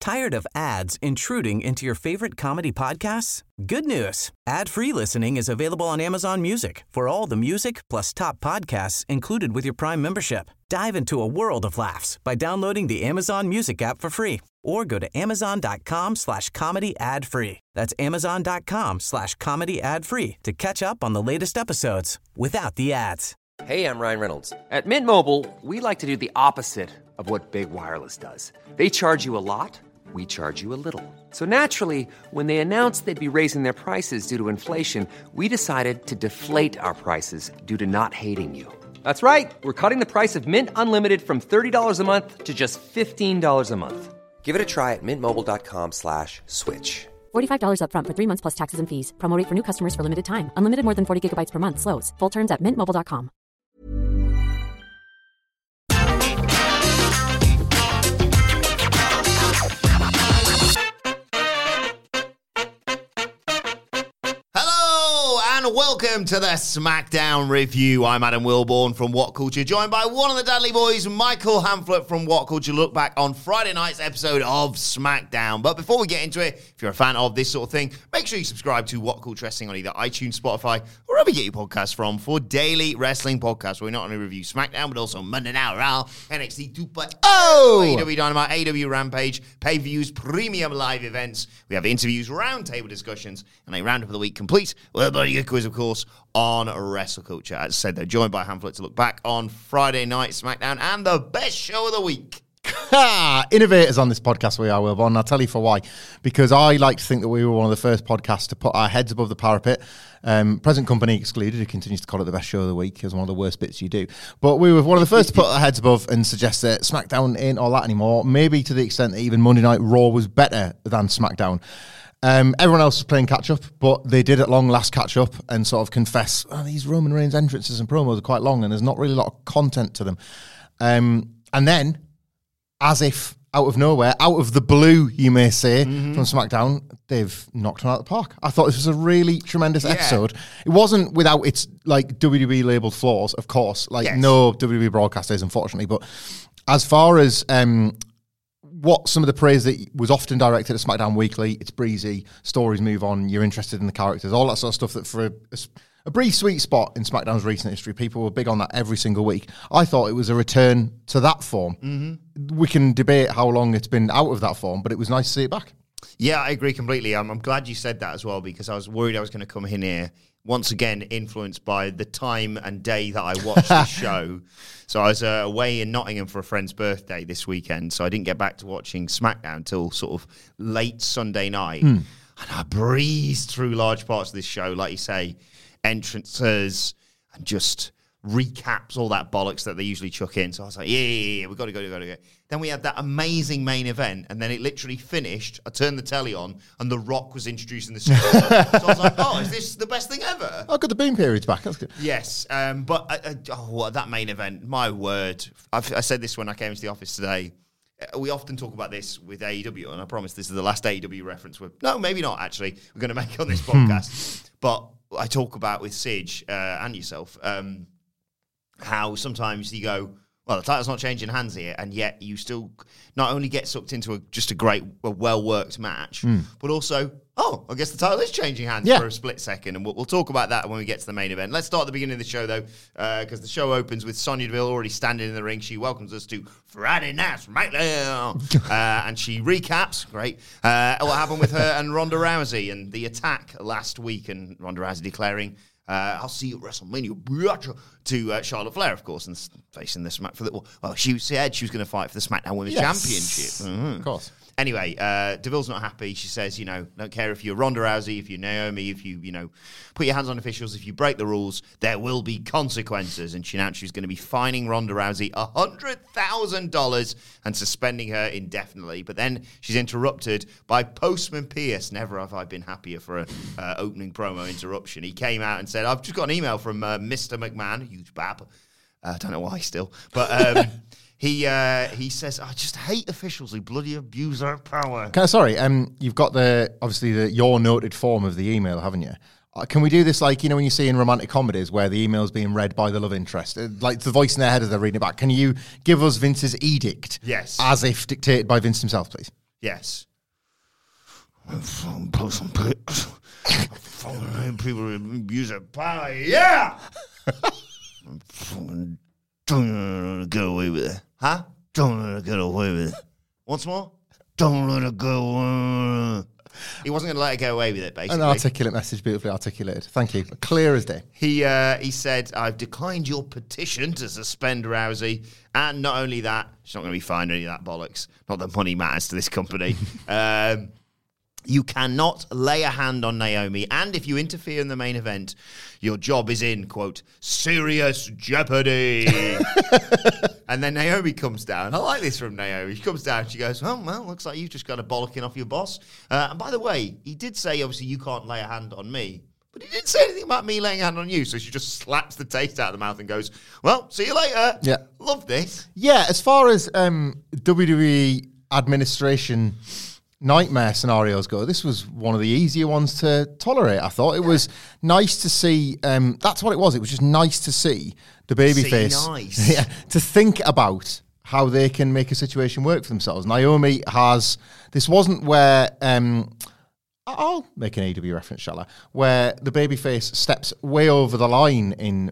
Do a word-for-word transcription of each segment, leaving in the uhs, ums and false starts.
Tired of ads intruding into your favorite comedy podcasts? Good news. Ad-free listening is available on Amazon Music for all the music plus top podcasts included with your Prime membership. Dive into a world of laughs by downloading the Amazon Music app for free or go to amazon.com slash comedy ad free. That's amazon.com slash comedy ad free to catch up on the latest episodes without the ads. Hey, I'm Ryan Reynolds. At Mint Mobile, we like to do the opposite of what Big Wireless does. They charge you a lot, we charge you a little. So naturally, when they announced they'd be raising their prices due to inflation, we decided to deflate our prices due to not hating you. That's right. We're cutting the price of Mint Unlimited from thirty dollars a month to just fifteen dollars a month. Give it a try at mintmobile.com slash switch. forty-five dollars up front for three months plus taxes and fees. Promo rate for new customers for limited time. Unlimited more than forty gigabytes per month. Slows full terms at mint mobile dot com. And welcome to the SmackDown review. I'm Adam Wilborn from What Culture, joined by one of the Dudley boys, Michael Hamflett from What Culture. Look back on Friday night's episode of SmackDown. But before we get into it, if you're a fan of this sort of thing, make sure you subscribe to What Culture Wrestling on either iTunes, Spotify, or wherever you get your podcasts from for daily wrestling podcasts where we not only review SmackDown, but also Monday Night Raw, N X T two point oh, A E W Dynamite, A E W Rampage, pay-per-views, premium live events. We have interviews, roundtable discussions, and a roundup of the week complete with a bloody quiz, of course, on Wrestle Culture. As I said, they're joined by Hamflett to look back on Friday Night SmackDown and the best show of the week. Innovators on this podcast we are, Wilborn, and I'll tell you for why. Because I like to think that we were one of the first podcasts to put our heads above the parapet. Um, present company excluded, who continues to call it the best show of the week as one of the worst bits you do. But we were one of the first to put our heads above and suggest that SmackDown ain't all that anymore. Maybe to the extent that even Monday Night Raw was better than SmackDown. Um, everyone else was playing catch-up, but they did at long last catch-up and sort of confess, oh, these Roman Reigns entrances and promos are quite long and there's not really a lot of content to them. Um, and then, as if out of nowhere, out of the blue, you may say, mm-hmm. from SmackDown, they've knocked one out of the park. I thought this was a really tremendous yeah. episode. It wasn't without its like W W E-labelled flaws, of course. Like, yes. no W W E broadcast is, unfortunately. But as far as... Um, what some of the praise that was often directed at SmackDown Weekly, it's breezy, stories move on, you're interested in the characters, all that sort of stuff that for a, a brief sweet spot in SmackDown's recent history, people were big on that every single week. I thought it was a return to that form. Mm-hmm. We can debate how long it's been out of that form, but it was nice to see it back. Yeah, I agree completely. I'm, I'm glad you said that as well, because I was worried I was going to come in here once again influenced by the time and day that I watched the show. So I was uh, away in Nottingham for a friend's birthday this weekend, so I didn't get back to watching SmackDown until sort of late Sunday night. Mm. And I breezed through large parts of this show, like you say, entrances and just recaps, all that bollocks that they usually chuck in. So I was like, yeah, yeah, yeah, we've got to go, we've got to go. Then we had that amazing main event, and then it literally finished. I turned the telly on, and The Rock was introducing the score. So I was like, oh, is this the best thing ever? Oh, got the Boom Period's back. That's good. Yes, um, but uh, uh, oh, that main event, my word. I've, I said this when I came into the office today. We often talk about this with A E W, and I promise this is the last A E W reference. We're, no, maybe not, actually. We're going to make on this podcast. But I talk about with Sige uh, and yourself, um, how sometimes you go, well, the title's not changing hands here, and yet you still not only get sucked into a, just a great, a well-worked match, mm. but also, oh, I guess the title is changing hands yeah. for a split second, and we'll, we'll talk about that when we get to the main event. Let's start at the beginning of the show, though, because uh, the show opens with Sonya Deville already standing in the ring. She welcomes us to Friday Night SmackDown, uh, and she recaps, great, uh, what happened with her and Ronda Rousey and the attack last week, and Ronda Rousey declaring, Uh, I'll see you at WrestleMania to uh, Charlotte Flair, of course, and facing the Smack for the well. She said she was going to fight for the SmackDown Women's yes. Championship, mm-hmm. of course. Anyway, uh, Deville's not happy. She says, you know, don't care if you're Ronda Rousey, if you're Naomi, if you, you know, put your hands on officials, if you break the rules, there will be consequences. And she announced she's going to be fining Ronda Rousey one hundred thousand dollars and suspending her indefinitely. But then she's interrupted by Postman Pierce. Never have I been happier for an uh, opening promo interruption. He came out and said, I've just got an email from uh, Mister McMahon, huge bab. I uh, don't know why still, but... Um, He uh, he says, I just hate officials who bloody abuse their power. Can I, sorry, um, you've got the obviously the your noted form of the email, haven't you? Uh, can we do this like, you know, when you see in romantic comedies where the email's being read by the love interest, uh, like the voice in their head as they're reading it back? Can you give us Vince's edict? Yes. As if dictated by Vince himself, please? Yes. I'm fucking post some pics. I'm fucking people abuse their power. Yeah! I'm fucking don't let her get away with it. Huh? Don't let her get away with it. Once more? Don't let her go. He wasn't going to let her get away with it, basically. An articulate message, beautifully articulated. Thank you. Clear as day. He uh, he said, I've declined your petition to suspend Rousey. And not only that, she's not going to be fined any of that bollocks. Not that money matters to this company. um, you cannot lay a hand on Naomi. And if you interfere in the main event, your job is in, quote, serious jeopardy. And then Naomi comes down. I like this from Naomi. She comes down. She goes, oh, well, looks like you've just got a bollocking off your boss. Uh, and by the way, he did say, obviously, you can't lay a hand on me. But he didn't say anything about me laying a hand on you. So she just slaps the taste out of the mouth and goes, well, see you later. Yeah. Love this. Yeah, as far as um, W W E administration nightmare scenarios go, this was one of the easier ones to tolerate. I thought it yeah. was nice to see. Um, that's what it was. It was just nice to see the babyface. Nice. Yeah, to think about how they can make a situation work for themselves. Naomi has. This wasn't where. Um, I'll make an A E W reference, shall I? Where the babyface steps way over the line in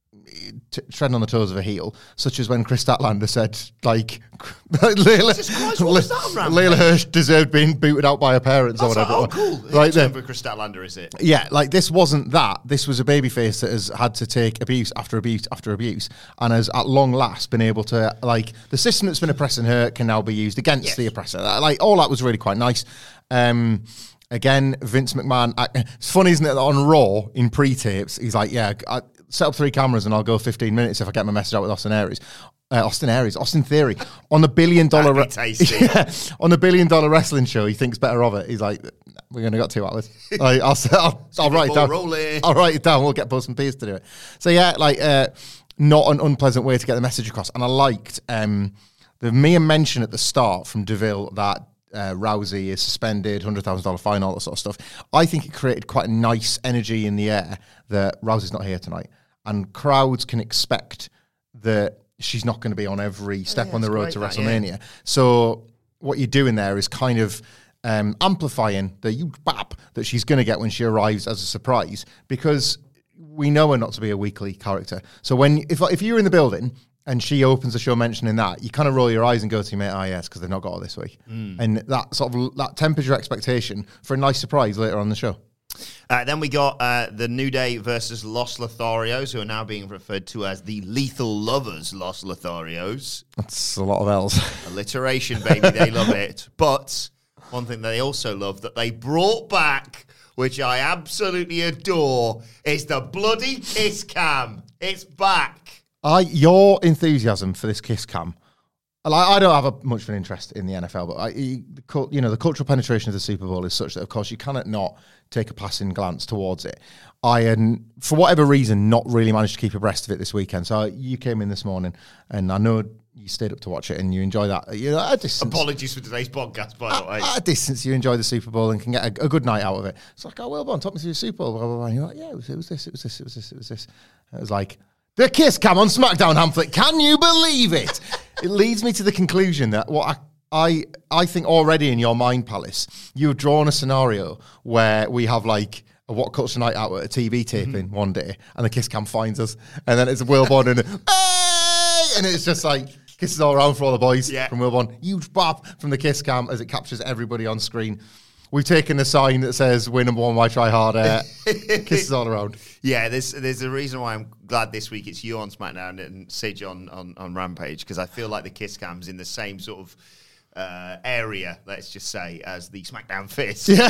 T- treading on the toes of a heel, such as when Chris Statlander said, like, Layla, Christ, what was that around, Layla Hirsch deserved being booted out by her parents That's or whatever. Like, oh, cool. Like the Chris Statlander, is it? Yeah, like this wasn't that. This was a babyface that has had to take abuse after abuse after abuse and has at long last been able to, like, the system that's been oppressing her can now be used against yes. the oppressor. Like, all that was really quite nice. Um, Again, Vince McMahon. I, it's funny, isn't it, that on Raw in pre-tapes, he's like, yeah, I set up three cameras and I'll go fifteen minutes if I get my message out with Austin Aries. Uh, Austin Aries, Austin Theory. On the billion dollar re- yeah, on the billion dollar wrestling show, he thinks better of it. He's like, we're going to got two hours. Like, I'll, I'll, I'll write it down. Rolling. I'll write it down. We'll get Post and Pierce to do it. So yeah, like, uh, not an unpleasant way to get the message across. And I liked um, the mere mention at the start from DeVille that Uh, Rousey is suspended, one hundred thousand dollars fine, all that sort of stuff. I think it created quite a nice energy in the air that Rousey's not here tonight. And crowds can expect that she's not going to be on every step yeah, on the road to WrestleMania. That, yeah. So what you're doing there is kind of um, amplifying the huge bap that she's going to get when she arrives as a surprise, because we know her not to be a weekly character. So when if if you're in the building and she opens the show mentioning that, you kind of roll your eyes and go to your mate, oh yes, because they've not got her this week. Mm. And that sort of that tempers your expectation for a nice surprise later on in the show. Uh, then we got uh, the New Day versus Los Lotharios, who are now being referred to as the Lethal Lovers Los Lotharios. That's a lot of L's. Alliteration, baby, they love it. But one thing they also love that they brought back, which I absolutely adore, is the bloody kiss cam. It's back. I your enthusiasm for this kiss cam, like, I don't have a, much of an interest in the N F L, but I, you know, the cultural penetration of the Super Bowl is such that, of course, you cannot not take a passing glance towards it. I, and for whatever reason, not really managed to keep abreast of it this weekend. So you came in this morning, and I know you stayed up to watch it, and you enjoy that. You know, at a distance. Apologies for today's podcast, by the way. At a distance, you enjoy the Super Bowl and can get a, a good night out of it. It's like, oh, well done, talk me through the Super Bowl, blah, blah, blah. And you're like, yeah, it was, it was this, it was this, it was this, it was this. And it was like, the kiss cam on SmackDown, Hamflet. Can you believe it? It leads me to the conclusion that what I, I I think already in your mind palace, you've drawn a scenario where we have like a What Culture Night Out at a T V taping mm-hmm. one day, and the kiss cam finds us, and then it's Wilborn and hey! And it's just like kisses all around for all the boys yeah. from Wilborn. Huge bop from the kiss cam as it captures everybody on screen. We've taken a sign that says "We're number one, why try harder." Kisses all around. Yeah, there's there's a reason why I'm glad this week it's you on SmackDown and Sige on, on, on Rampage, because I feel like the kiss cam's in the same sort of uh, area, let's just say, as the SmackDown Fist. Yeah.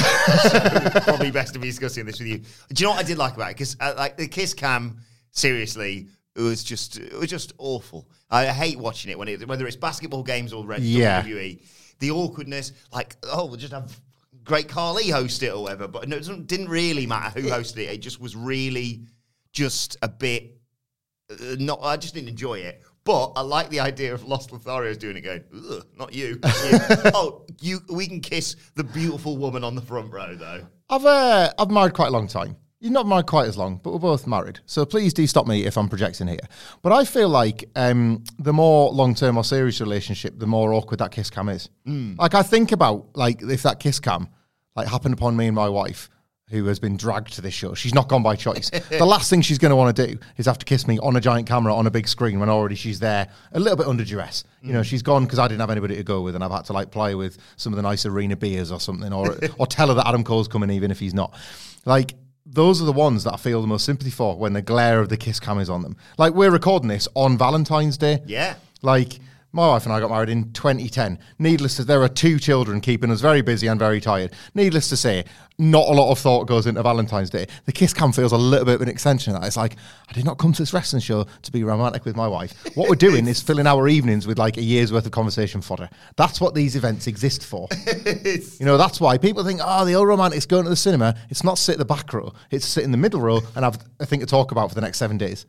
So probably best to be discussing this with you. Do you know what I did like about it? Because uh, like the kiss cam, seriously, it was just it was just awful. I hate watching it when it whether it's basketball games or Red yeah. W W E. The awkwardness, like oh, we'll just have Great Khali host it or whatever, but it didn't really matter who hosted it. It just was really just a bit uh, not. I just didn't enjoy it. But I like the idea of Los Lotharios doing it, going, ugh, not you. Not you. oh, you. We can kiss the beautiful woman on the front row, though. I've uh, I've married quite a long time, you're not married quite as long, but we're both married. So please do stop me if I'm projecting here. But I feel like um, the more long-term or serious relationship, the more awkward that kiss cam is. Mm. Like I think about like if that kiss cam like happened upon me and my wife, who has been dragged to this show. She's not gone by choice. The last thing she's going to want to do is have to kiss me on a giant camera on a big screen when already she's there a little bit under duress. Mm. You know, she's gone because I didn't have anybody to go with and I've had to like play with some of the nice arena beers or something or or tell her that Adam Cole's coming even if he's not. Like, those are the ones that I feel the most sympathy for when the glare of the kiss cam is on them. Like, we're recording this on Valentine's Day. Yeah. Like, my wife and I got married in twenty ten. Needless to say, there are two children keeping us very busy and very tired. Needless to say, not a lot of thought goes into Valentine's Day. The kiss cam feels a little bit of an extension of that. It's like, I did not come to this wrestling show to be romantic with my wife. What we're doing is filling our evenings with like a year's worth of conversation fodder. That's what these events exist for. You know, that's why people think, oh, the old romantic's going to the cinema. It's not sit in the back row. It's sit in the middle row and have a thing to talk about for the next seven days.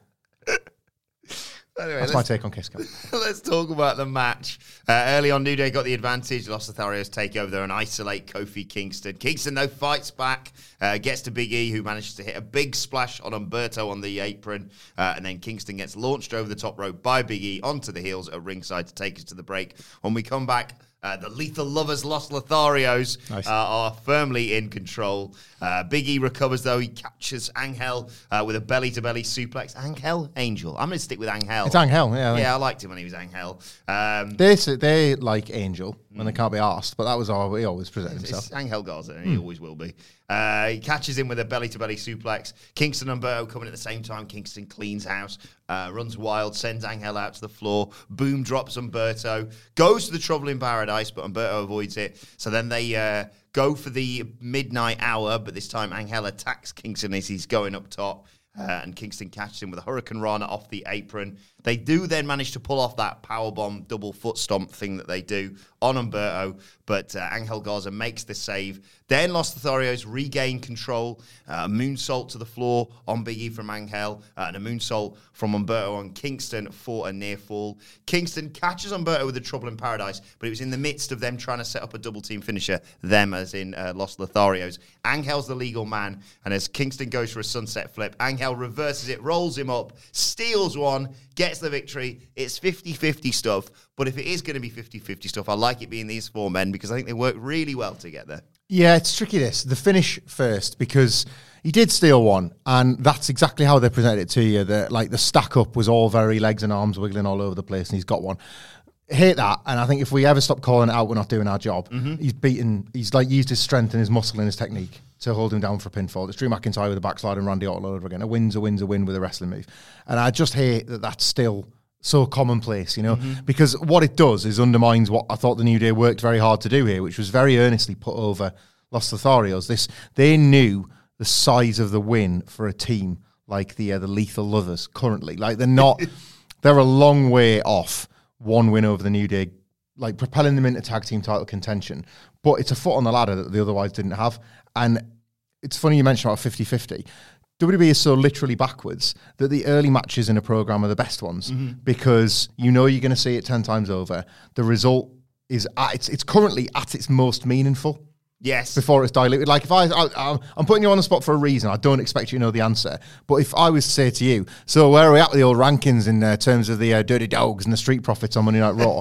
Anyway, that's my take on Kiss Cam. Let's talk about the match. Uh, early on, New Day got the advantage. Los Lotharios take over there and isolate Kofi Kingston. Kingston, though, fights back, uh, gets to Big E, who manages to hit a big splash on Humberto on the apron. Uh, and then Kingston gets launched over the top rope by Big E onto the heels at ringside to take us to the break. When we come back, Uh, the Lethal Lovers, Los Lotharios, nice. uh, are firmly in control. Uh, Big E recovers, though. He captures Angel uh, with a belly-to-belly suplex. Angel? Angel. I'm going to stick with Angel. It's Angel, yeah. I yeah, I liked him when he was Angel. Um, they, they like Angel when mm. they can't be asked, but that was how he always presented himself. It's Angel Garza, and mm. he always will be. Uh, he catches him with a belly-to-belly suplex. Kingston and Humberto coming at the same time. Kingston cleans house, uh, runs wild, sends Angel out to the floor. Boom drops Humberto. Goes to the Trouble in Paradise, but Humberto avoids it. So then they uh, go for the midnight hour, but this time Angel attacks Kingston as he's going up top. Uh, and Kingston catches him with a Hurricane Rana off the apron. They do then manage to pull off that powerbomb double foot stomp thing that they do on Humberto, but uh, Angel Garza makes the save. Then Los Lotharios regain control. Uh, a moonsault to the floor on Big E from Angel, uh, and a moonsault from Humberto on Kingston for a near fall. Kingston catches Humberto with the Trouble in Paradise, but it was in the midst of them trying to set up a double team finisher, them as in uh, Los Lotharios. Angel's the legal man, and as Kingston goes for a sunset flip, Angel reverses it, rolls him up, steals one, gets the victory. It's fifty-fifty stuff, but if it is going to be fifty-fifty stuff, I like it being these four men because I think they work really well together. Yeah, it's tricky this. The finish first, because he did steal one, and that's exactly how they presented it to you. The, like, the stack-up was all very legs and arms wiggling all over the place, and he's got one. Hate that, and I think if we ever stop calling it out, we're not doing our job. Mm-hmm. He's beaten, he's like used his strength and his muscle and his technique to hold him down for a pinfall. It's Drew McIntyre with a backslide and Randy Orton all over again. A win's a win's a win with a wrestling move. And I just hate that that's still so commonplace, you know, mm-hmm. because what it does is undermines what I thought the New Day worked very hard to do here, which was very earnestly put over Los Lotharios. This, they knew the size of the win for a team like the uh, the Lethal Lovers currently. Like, they're not, they're a long way off one win over the New Day, like propelling them into tag team title contention. But it's a foot on the ladder that they otherwise didn't have. And it's funny you mentioned about fifty-fifty. W W E is so literally backwards that the early matches in a program are the best ones mm-hmm. because you know you're going to see it ten times over. The result is, at, it's, it's currently at its most meaningful. Yes. Before it's diluted. Like, if I, I, I'm putting you on the spot for a reason. I don't expect you to know the answer. But if I was to say to you, so where are we at with the old rankings in uh, terms of the uh, Dirty Dogs and the Street Profits on Monday Night Raw?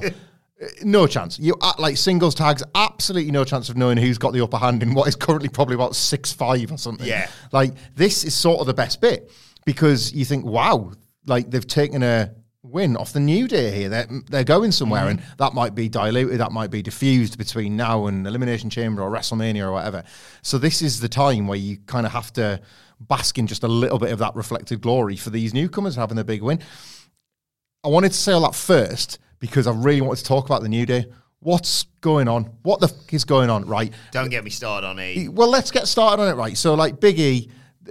No chance. You uh, like singles tags, absolutely no chance of knowing who's got the upper hand in what is currently probably about six five or something. Yeah. Like, this is sort of the best bit because you think, wow, like they've taken a win off the New Day here. They're, they're going somewhere, mm. and that might be diluted, that might be diffused between now and Elimination Chamber or WrestleMania or whatever. So this is the time where you kind of have to bask in just a little bit of that reflected glory for these newcomers having a big win. I wanted to say all that first because I really wanted to talk about the New Day. What's going on? What the f*** is going on, right? Don't get me started on it. Well, let's get started on it, right? So, like, Big E,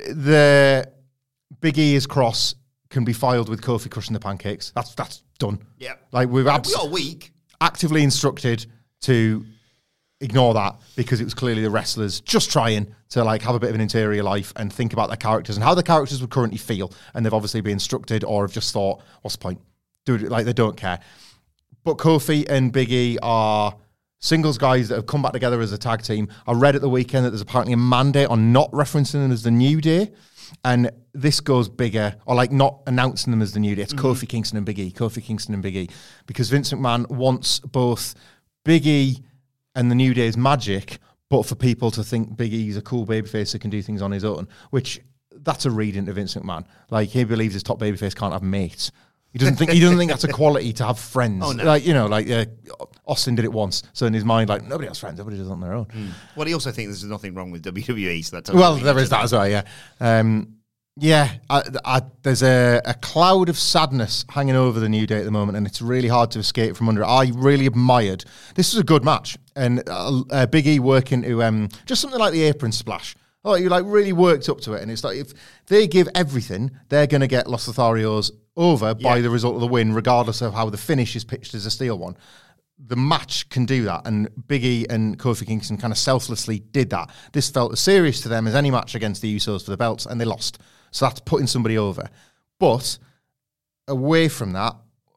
the Big E is cross can be filed with Kofi crushing the pancakes. That's that's done. Yeah. Like, we've abs- we got a week. actively instructed to ignore that because it was clearly the wrestlers just trying to, like, have a bit of an interior life and think about their characters and how the characters would currently feel. And they've obviously been instructed or have just thought, what's the point? Dude, like, they don't care. But Kofi and Big E are singles guys that have come back together as a tag team. I read at the weekend that there's apparently a mandate on not referencing them as the New Day. And this goes bigger, or like not announcing them as the New Day. It's mm-hmm. Kofi Kingston and Big E, Kofi Kingston and Big E. Because Vince McMahon wants both Big E and the New Day's magic, but for people to think Big E's a cool babyface that can do things on his own, which that's a read into Vince McMahon. Like, he believes his top babyface can't have mates. He doesn't think he doesn't think that's a quality to have friends. Oh, no. Like, you know, like uh, Austin did it once. So in his mind, like, nobody has friends, everybody does it on their own. Mm. Well, he also thinks there's nothing wrong with W W E, so that's well, there is that as well. Yeah, um, yeah. I, I, there's a, a cloud of sadness hanging over the New Day at the moment, and it's really hard to escape from under it. I really admired. This was a good match, and uh, uh, Big E working to um, just something like the apron splash. Oh, you like really worked up to it, and it's like if they give everything, they're going to get Los Lotharios over yeah. by the result of the win, regardless of how the finish is pitched as a steel one. The match can do that, and Big E and Kofi Kingston kind of selflessly did that. This felt as serious to them as any match against the Usos for the belts, and they lost. So that's putting somebody over. But away from that,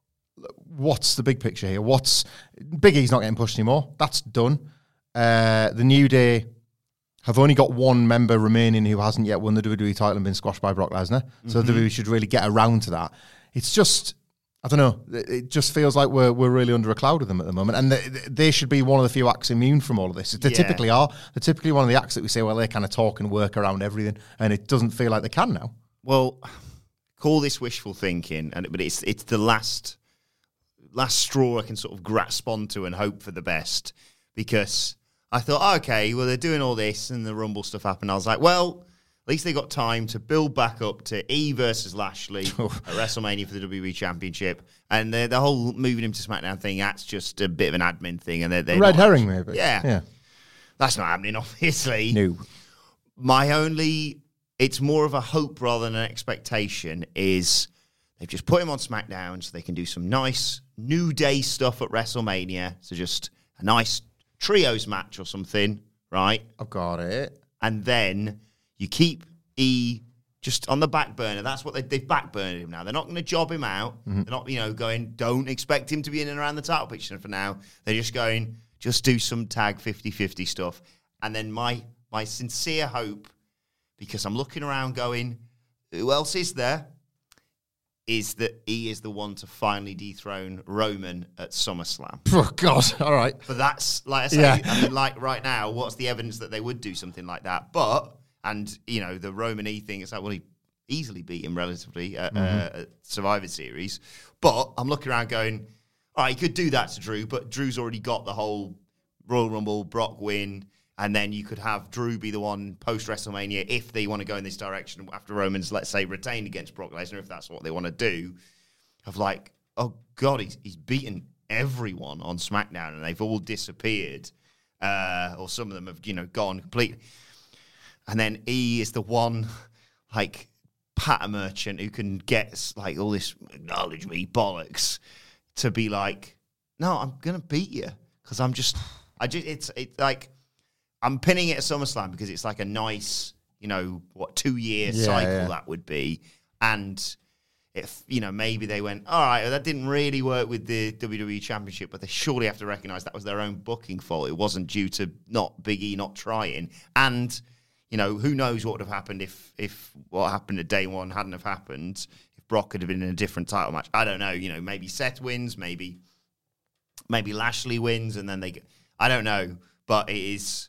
what's the big picture here? What's Big E's not getting pushed anymore. That's done. Uh, the New Day have only got one member remaining who hasn't yet won the W W E title and been squashed by Brock Lesnar. Mm-hmm. So W W E should really get around to that. It's just, I don't know, it just feels like we're we're really under a cloud with them at the moment. And they, they should be one of the few acts immune from all of this. They yeah. typically are. They're typically one of the acts that we say, well, they kind of talk and work around everything. And it doesn't feel like they can now. Well, call this wishful thinking, and but it's it's the last last straw I can sort of grasp onto and hope for the best, because I thought, oh, okay, well, they're doing all this and the Rumble stuff happened. I was like, well, at least they got time to build back up to E versus Lashley at WrestleMania for the W W E Championship. And the, the whole moving him to SmackDown thing, that's just a bit of an admin thing. And they're, they're Red not, herring, maybe. Yeah. yeah. That's not happening, obviously. No. My only, it's more of a hope rather than an expectation, is they've just put him on SmackDown so they can do some nice New Day stuff at WrestleMania. So just a nice trios match or something, right? I've got it. And then you keep E just on the back burner. That's what they, they've backburned him now. They're not going to job him out. Mm-hmm. They're not, you know, going, don't expect him to be in and around the title picture for now. They're just going, just do some tag fifty-fifty stuff. And then my my sincere hope, because I'm looking around going, who else is there? Is that E is the one to finally dethrone Roman at SummerSlam. Oh, God. All right. But that's, like I say, yeah. I mean, like right now, what's the evidence that they would do something like that? But, and, you know, the Roman E thing, it's like, well, he easily beat him relatively at, mm-hmm. uh, at Survivor Series. But I'm looking around going, all right, he could do that to Drew, but Drew's already got the whole Royal Rumble, Brock win, and then you could have Drew be the one post-WrestleMania if they want to go in this direction after Roman's, let's say, retained against Brock Lesnar, if that's what they want to do, of like, oh, God, he's, he's beaten everyone on SmackDown and they've all disappeared, uh, or some of them have, you know, gone completely. And then E is the one, like, patter merchant who can get, like, all this acknowledge me bollocks to be like, no, I'm going to beat you because I'm just, I just, it's, it's like, I'm pinning it at SummerSlam because it's like a nice, you know, what, two-year yeah, cycle yeah. that would be. And if, you know, maybe they went, all right, well, that didn't really work with the W W E Championship, but they surely have to recognize that was their own booking fault. It wasn't due to not Big E not trying. And, you know, who knows what would have happened if, if what happened at day one hadn't have happened, if Brock could have been in a different title match. I don't know. You know, maybe Seth wins, maybe, maybe Lashley wins, and then they get, I don't know. But it is...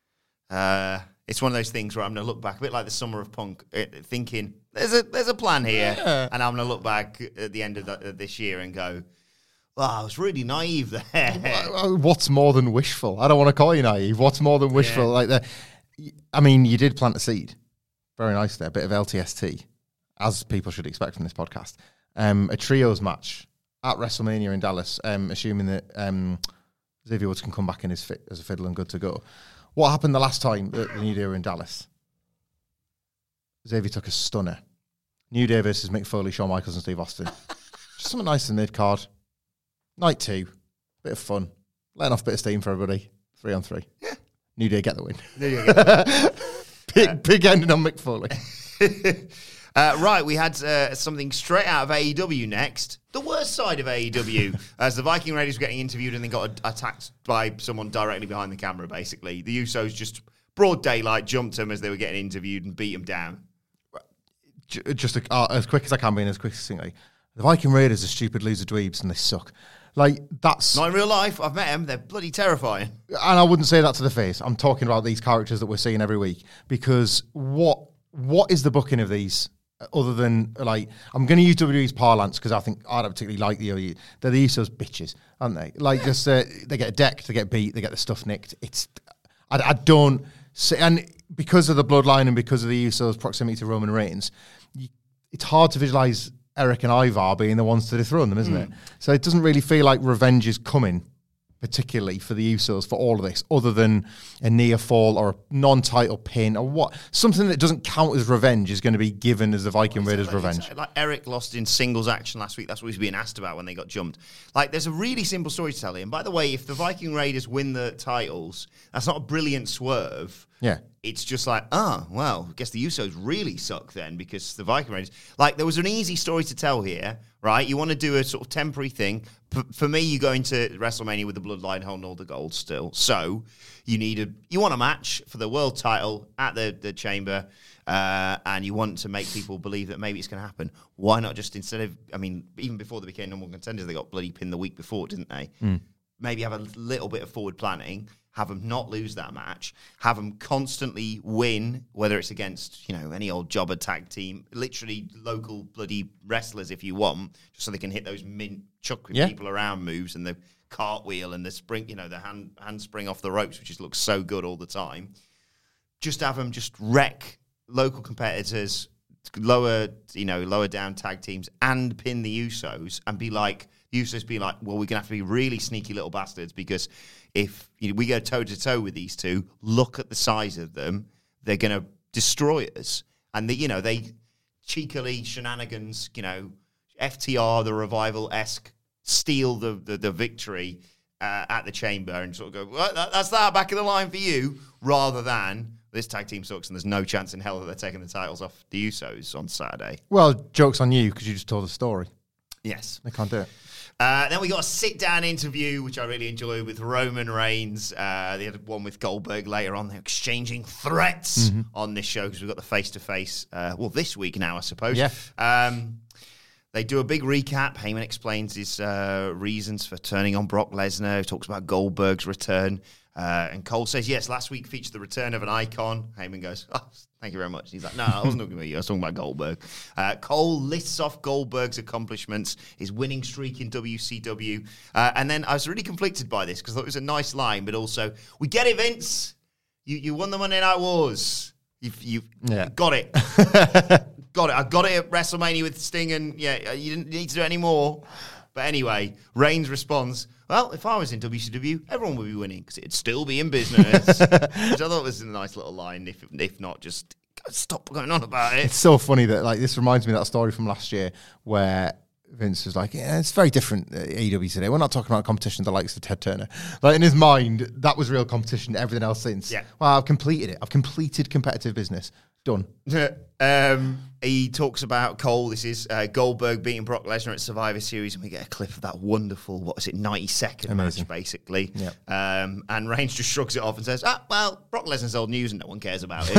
Uh, it's one of those things where I'm going to look back a bit like the Summer of Punk, uh, thinking there's a there's a plan here, yeah. and I'm going to look back at the end of, the, of this year and go, "Wow, I was really naive there." What's more than wishful? I don't want to call you naive. What's more than wishful? Yeah. Like that? I mean, you did plant a seed. Very nice there, a bit of L T S T, as people should expect from this podcast. Um, a trios match at WrestleMania in Dallas, um, assuming that um, Xavier Woods can come back in his fit as a fiddle and good to go. What happened the last time that the New Day were in Dallas? Xavier took a stunner. New Day versus Mick Foley, Shawn Michaels and Steve Austin. Just something nice in the mid-card. Night two. Bit of fun. Letting off a bit of steam for everybody. Three on three. Yeah. New Day get the win. New Day get the win. big, uh, big ending on Mick Foley. Uh, right, we had uh, something straight out of A E W next. The worst side of A E W, as the Viking Raiders were getting interviewed and then got a- attacked by someone directly behind the camera, basically. The Usos just, broad daylight, jumped them as they were getting interviewed and beat them down. Just uh, as quick as I can be and as quick as succinctly. The Viking Raiders are stupid loser dweebs and they suck. Like, that's... Not in real life. I've met them. They're bloody terrifying. And I wouldn't say that to the face. I'm talking about these characters that we're seeing every week. Because what what is the booking of these other than, like, I'm going to use W W E's parlance because I think I don't particularly like the They're the Usos bitches, aren't they? Like, just uh, they get decked, they get beat, they get the stuff nicked. It's... I, I don't... say... And because of the bloodline and because of the Usos' proximity to Roman Reigns, you, it's hard to visualise Eric and Ivar being the ones to dethrone them, isn't mm. it? So it doesn't really feel like revenge is coming, particularly for the Usos, for all of this, other than a near fall or a non-title pin or what. Something that doesn't count as revenge is going to be given as the Viking Raiders' like, revenge. Like Eric lost in singles action last week. That's what he's being asked about when they got jumped. Like, there's a really simple story to tell you. And by the way, if the Viking Raiders win the titles, that's not a brilliant swerve. Yeah. It's just like, oh, well, I guess the Usos really suck then because the Viking Raiders... Like, there was an easy story to tell here, right? You want to do a sort of temporary thing. P- for me, you go into WrestleMania with the Bloodline holding all the gold still. So you need a... You want a match for the world title at the, the Chamber, uh, and you want to make people believe that maybe it's going to happen. Why not just instead of... I mean, even before they became number one contenders, they got bloody pinned the week before, didn't they? Mm. Maybe have a little bit of forward planning... Have them not lose that match. Have them constantly win, whether it's against, you know, any old jobber tag team, literally local bloody wrestlers if you want, just so they can hit those mint chuck yeah. people around moves and the cartwheel and the spring, you know, the hand handspring off the ropes, which just looks so good all the time. Just have them just wreck local competitors, lower, you know, lower down tag teams and pin the Usos and be like, Usos be like, well, we're going to have to be really sneaky little bastards because if you know, we go toe-to-toe with these two, look at the size of them, they're going to destroy us. And, the, you know, they cheekily shenanigans, you know, F T R, the Revival-esque, steal the, the, the victory uh, at the Chamber and sort of go, well, that, that's that, back in the line for you, rather than this tag team sucks and there's no chance in hell that they're taking the titles off the Usos on Saturday. Well, joke's on you because you just told the story. Yes. They can't do it. Uh, then we got a sit-down interview, which I really enjoyed, with Roman Reigns. Uh, they had one with Goldberg later on. They're exchanging threats mm-hmm. on this show because we've got the face-to-face, uh, well, this week now, I suppose. Yeah. Um, they do a big recap. Heyman explains his uh, reasons for turning on Brock Lesnar. He talks about Goldberg's return. Uh, and Cole says, yes, last week featured the return of an icon. Heyman goes, oh, thank you very much. He's like, no, I wasn't talking about you. I was talking about Goldberg. Uh, Cole lists off Goldberg's accomplishments, his winning streak in W C W. Uh, and then I was really conflicted by this because I thought it was a nice line, but also, we get it, Vince. You you won the Monday Night Wars. You've, you've, yeah. you've got it. got it. I got it at WrestleMania with Sting, and yeah, you didn't need to do it anymore. But anyway, Reigns responds, well, if I was in W C W, everyone would be winning because it'd still be in business. Which I thought was a nice little line. If if not, just stop going on about it. It's so funny that, like, this reminds me of that story from last year where Vince was like, yeah, it's very different at A E W today. We're not talking about competition that likes of Ted Turner. Like, in his mind, that was real competition to everything else since. Yeah. Well, I've completed it. I've completed competitive business. Done. um, he talks about Cole. This is uh, Goldberg beating Brock Lesnar at Survivor Series, and we get a clip of that wonderful, what is it, ninety-second Amazing. match, basically. Yep. Um, and Reigns just shrugs it off and says, ah, well, Brock Lesnar's old news and no one cares about it.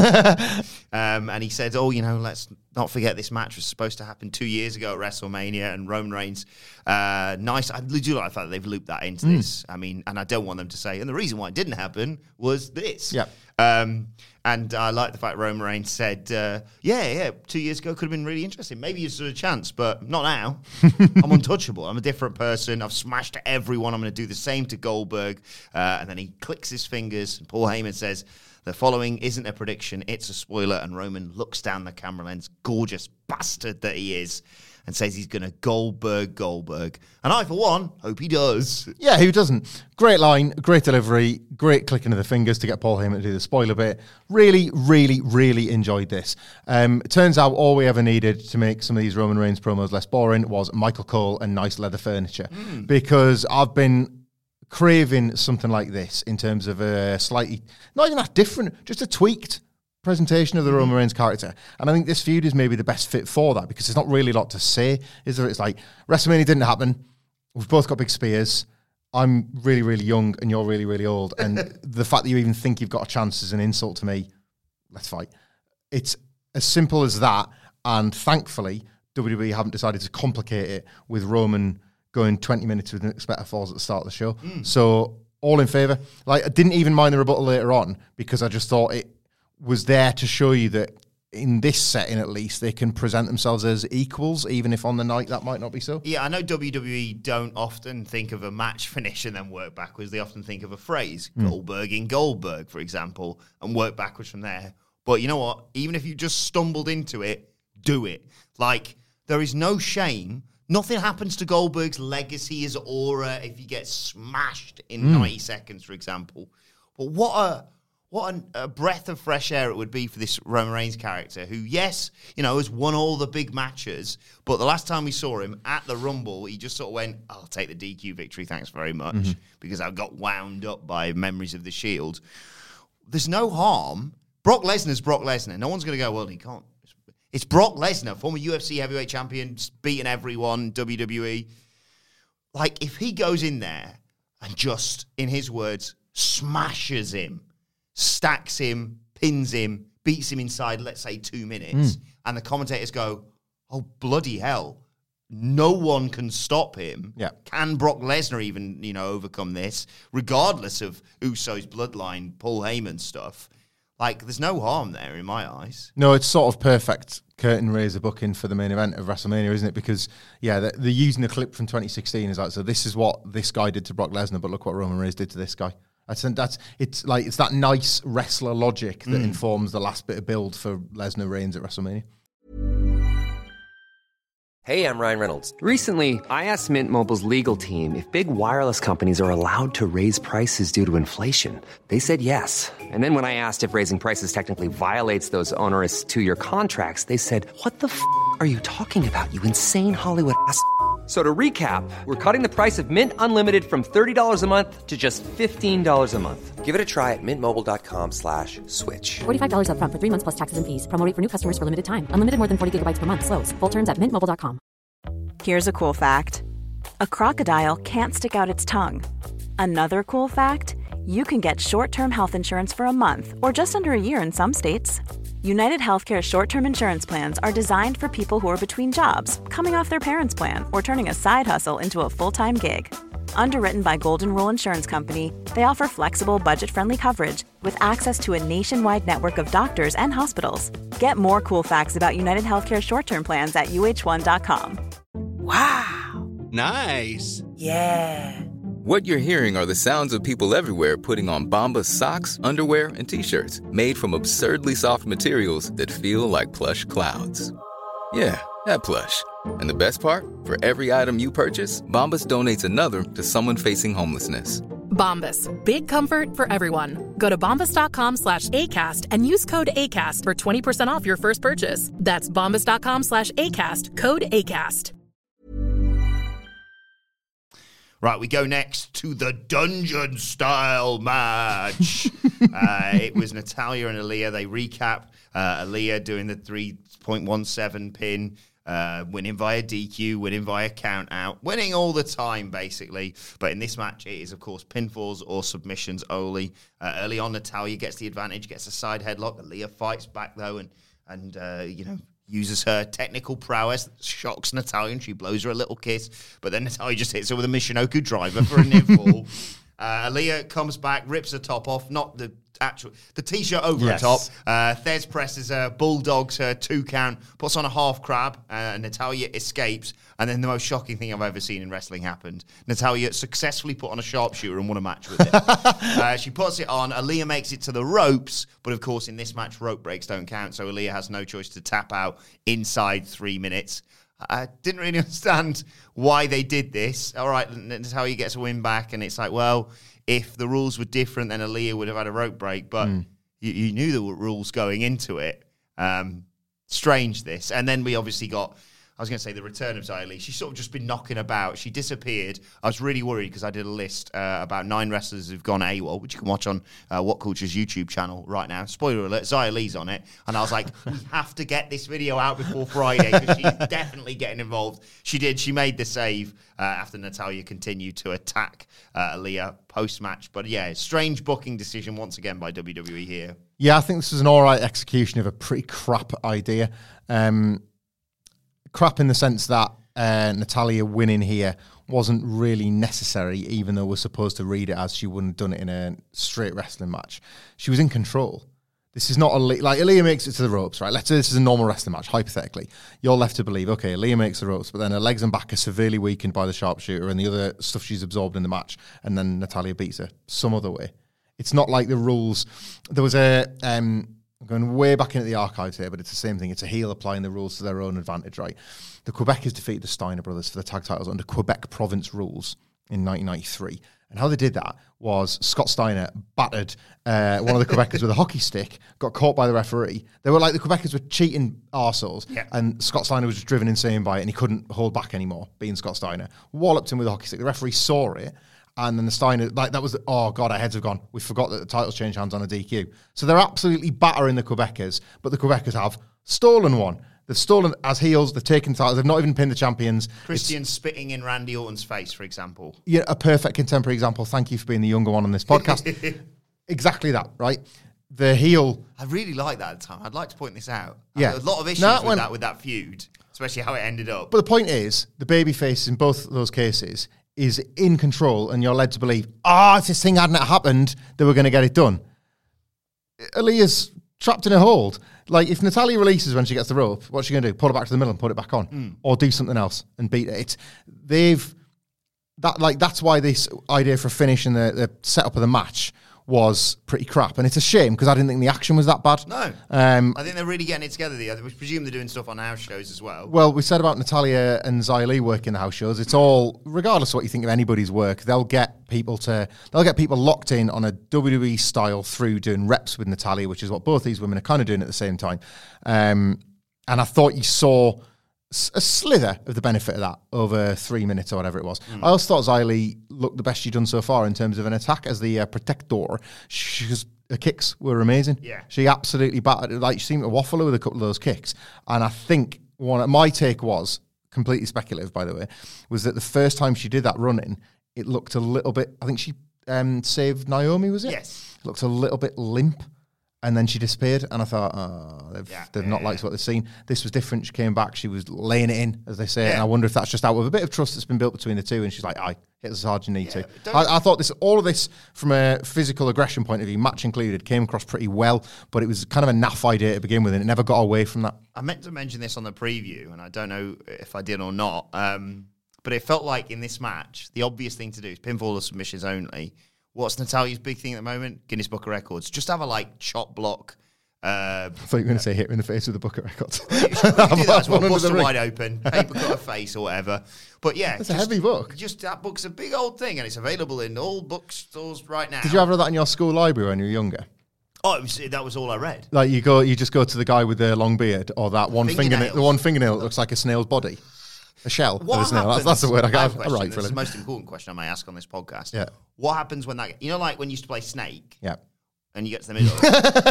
um, and he said, oh, you know, let's not forget this match was supposed to happen two years ago at WrestleMania, and Roman Reigns, uh, nice. I do like the fact that they've looped that into mm. this. I mean, and I don't want them to say, and the reason why it didn't happen was this. Yep. Um, and I like the fact Roman Reigns said, uh, yeah, yeah, two years ago could have been really interesting. Maybe you stood a chance, but not now. I'm untouchable. I'm a different person. I've smashed everyone. I'm going to do the same to Goldberg. Uh, and then he clicks his fingers, and Paul Heyman says, the following isn't a prediction, it's a spoiler. And Roman looks down the camera lens, gorgeous bastard that he is, and says he's going to Goldberg Goldberg. And I, for one, hope he does. Yeah, who doesn't? Great line, great delivery, great clicking of the fingers to get Paul Heyman to do the spoiler bit. Really, really, really enjoyed this. Um, it turns out all we ever needed to make some of these Roman Reigns promos less boring was Michael Cole and nice leather furniture. Mm. Because I've been craving something like this in terms of a slightly, not even that different, just a tweaked presentation of the Roman Reigns character. And I think this feud is maybe the best fit for that because there's not really a lot to say, is there? It's like, WrestleMania didn't happen. We've both got big spears. I'm really, really young and you're really, really old. And the fact that you even think you've got a chance is an insult to me. Let's fight. It's as simple as that. And thankfully, W W E haven't decided to complicate it with Roman going twenty minutes with an expected falls at the start of the show. Mm. So all in favour. Like, I didn't even mind the rebuttal later on because I just thought it was there to show you that in this setting, at least, they can present themselves as equals, even if on the night that might not be so. Yeah, I know W W E don't often think of a match finish and then work backwards. They often think of a phrase, mm. Goldberg in Goldberg, for example, and work backwards from there. But you know what? Even if you just stumbled into it, do it. Like, there is no shame. Nothing happens to Goldberg's legacy, his aura, if he gets smashed in mm. ninety seconds, for example. But what a... What an, a breath of fresh air it would be for this Roman Reigns character who, yes, you know, has won all the big matches, but the last time we saw him at the Rumble, he just sort of went, I'll take the D Q victory, thanks very much, mm-hmm. because I got wound up by memories of the Shield. There's no harm. Brock Lesnar's Brock Lesnar. No one's going to go, well, he can't. It's Brock Lesnar, former U F C heavyweight champion, beating everyone, W W E. Like, if he goes in there and just, in his words, smashes him, stacks him, pins him, beats him inside, let's say, two minutes, mm. and the commentators go, oh, bloody hell, no one can stop him. Yeah. Can Brock Lesnar even, you know, overcome this, regardless of Uso's bloodline, Paul Heyman stuff? Like, there's no harm there in my eyes. No, it's sort of perfect curtain raiser booking for the main event of WrestleMania, isn't it? Because, yeah, they're, they're using a clip from twenty sixteen as like, so this is what this guy did to Brock Lesnar, but look what Roman Reigns did to this guy. That's, that's it's like it's that nice wrestler logic that mm. informs the last bit of build for Lesnar Reigns at WrestleMania. Hey, I'm Ryan Reynolds. Recently, I asked Mint Mobile's legal team if big wireless companies are allowed to raise prices due to inflation. They said yes. And then when I asked if raising prices technically violates those onerous two-year contracts, they said, "What the f*** are you talking about? You insane Hollywood ass." So to recap, we're cutting the price of Mint Unlimited from thirty dollars a month to just fifteen dollars a month. Give it a try at mintmobile.com slash switch. forty-five dollars up front for three months plus taxes and fees. Promo rate for new customers for limited time. Unlimited more than forty gigabytes per month. Slows full terms at mint mobile dot com. Here's a cool fact. A crocodile can't stick out its tongue. Another cool fact, you can get short-term health insurance for a month or just under a year in some states. United Healthcare short-term insurance plans are designed for people who are between jobs, coming off their parents' plan, or turning a side hustle into a full-time gig. Underwritten by Golden Rule Insurance Company, they offer flexible, budget-friendly coverage with access to a nationwide network of doctors and hospitals. Get more cool facts about United Healthcare short-term plans at U H one dot com. Wow. Nice. Yeah. What you're hearing are the sounds of people everywhere putting on Bombas socks, underwear, and T-shirts made from absurdly soft materials that feel like plush clouds. Yeah, that plush. And the best part? For every item you purchase, Bombas donates another to someone facing homelessness. Bombas. Big comfort for everyone. Go to bombas.com slash ACAST and use code ACAST for twenty percent off your first purchase. That's bombas.com slash ACAST. Code ACAST. Right, we go next to the dungeon-style match. uh, it was Natalya and Aaliyah. They recap uh, Aaliyah doing the three point one seven pin, uh, winning via D Q, winning via count-out, winning all the time, basically. But in this match, it is, of course, pinfalls or submissions only. Uh, early on, Natalya gets the advantage, gets a side headlock. Aaliyah fights back, though, and, and uh, you know... uses her technical prowess, shocks Natalya, and she blows her a little kiss. But then Natalya just hits her with a Michinoku driver for a near fall. Uh, Aaliyah comes back, rips her top off, not the actual, the t-shirt over yes. her top. Uh, Thez presses her, bulldogs her, two count, puts on a half crab, uh, and Natalya escapes. And then the most shocking thing I've ever seen in wrestling happened. Natalya successfully put on a sharpshooter and won a match with it. uh, she puts it on. Aaliyah makes it to the ropes. But, of course, in this match, rope breaks don't count. So Aaliyah has no choice to tap out inside three minutes. I didn't really understand why they did this. All right, Natalya gets a win back. And it's like, well, if the rules were different, then Aaliyah would have had a rope break. But mm. you, you knew there were rules going into it. Um, strange, this. And then we obviously got... I was going to say the return of Xia Li. She's sort of just been knocking about. She disappeared. I was really worried because I did a list uh, about nine wrestlers who've gone AWOL, which you can watch on uh, What Culture's YouTube channel right now. Spoiler alert, Xia Li's on it. And I was like, we have to get this video out before Friday because she's definitely getting involved. She did. She made the save uh, after Natalya continued to attack uh, Aaliyah post-match. But yeah, strange booking decision once again by W W E here. Yeah, I think this was an all right execution of a pretty crap idea. Um... Crap in the sense that uh, Natalya winning here wasn't really necessary, even though we're supposed to read it as she wouldn't have done it in a straight wrestling match. She was in control. This is not a... Like, Aaliyah makes it to the ropes, right? Let's say this is a normal wrestling match, hypothetically. You're left to believe, okay, Aaliyah makes the ropes, but then her legs and back are severely weakened by the sharpshooter and the other stuff she's absorbed in the match, and then Natalya beats her some other way. It's not like the rules... There was a... Um, I'm going way back into the archives here, but it's the same thing. It's a heel applying the rules to their own advantage, right? The Quebecers defeated the Steiner brothers for the tag titles under Quebec province rules in nineteen ninety-three. And how they did that was Scott Steiner battered uh, one of the Quebecers with a hockey stick, got caught by the referee. They were like, the Quebecers were cheating arseholes, yeah. and Scott Steiner was just driven insane by it, and he couldn't hold back anymore, being Scott Steiner. Walloped him with a hockey stick. The referee saw it, and then the Steiner, like that was, the, oh God, our heads have gone. We forgot that the titles changed hands on a D Q. So they're absolutely battering the Quebecers, but the Quebecers have stolen one. They've stolen as heels, they've taken titles, they've not even pinned the champions. Christian it's, spitting in Randy Orton's face, for example. Yeah, a perfect contemporary example. Thank you for being the younger one on this podcast. Exactly that, right? The heel... I really like that at the time. I'd like to point this out. Yeah. A lot of issues no, with when, that with that feud, especially how it ended up. But the point is, the babyface in both those cases is in control, and you're led to believe, ah, oh, if this thing hadn't happened, they were going to get it done. Aaliyah's trapped in a hold. Like, if Natalya releases when she gets the rope, what's she going to do? Pull it back to the middle and put it back on? Mm. Or do something else and beat it? It's, they've... that like That's why this idea for finishing the, the setup of the match was pretty crap. And it's a shame, because I didn't think the action was that bad. No. Um, I think they're really getting it together. I presume they're doing stuff on house shows as well. Well, we said about Natalya and Xia Li working the house shows. It's all, regardless of what you think of anybody's work, they'll get people to, they'll get people locked in on a W W E style through doing reps with Natalya, which is what both these women are kind of doing at the same time. Um, and I thought you saw a slither of the benefit of that over three minutes or whatever it was. Mm. I also thought Xia Li looked the best she'd done so far in terms of an attack as the uh, protector. She was, her kicks were amazing. Yeah. She absolutely battered, like she seemed to waffle with a couple of those kicks. And I think one my take was, completely speculative by the way, was that the first time she did that running, it looked a little bit, I think she um, saved Naomi, was it? Yes. It looked a little bit limp. And then she disappeared, and I thought, oh, they've, yeah, they've yeah, not liked yeah. what they've seen. This was different. She came back. She was laying it in, as they say. Yeah. And I wonder if that's just out of a bit of trust that's been built between the two. And she's like, aye, hit us as hard as you need yeah, to. I, I thought this, all of this, from a physical aggression point of view, match included, came across pretty well. But it was kind of a naff idea to begin with, and it never got away from that. I meant to mention this on the preview, and I don't know if I did or not. Um, but it felt like in this match, the obvious thing to do is pinfall or submissions only. What's Natalya's big thing at the moment? Guinness Book of Records. Just have a, like, chop block. Uh, I thought you were going to say hit her in the face with a book of records. You should do that as well. Bust her wide open, paper cut her face or whatever. But yeah, it's a heavy book. Just that book's a big old thing, and it's available in all bookstores right now. Did you ever have that in your school library when you were younger? Oh, it was, that was all I read. Like you go, you just go to the guy with the long beard, or that one fingernail, the one fingernail that looks like a snail's body, a shell what of a snail. That's, that's the word I got. Right, this is the most important question I may ask on this podcast. Yeah. What happens when that? You know, like when you used to play Snake. Yeah. And you get to the middle.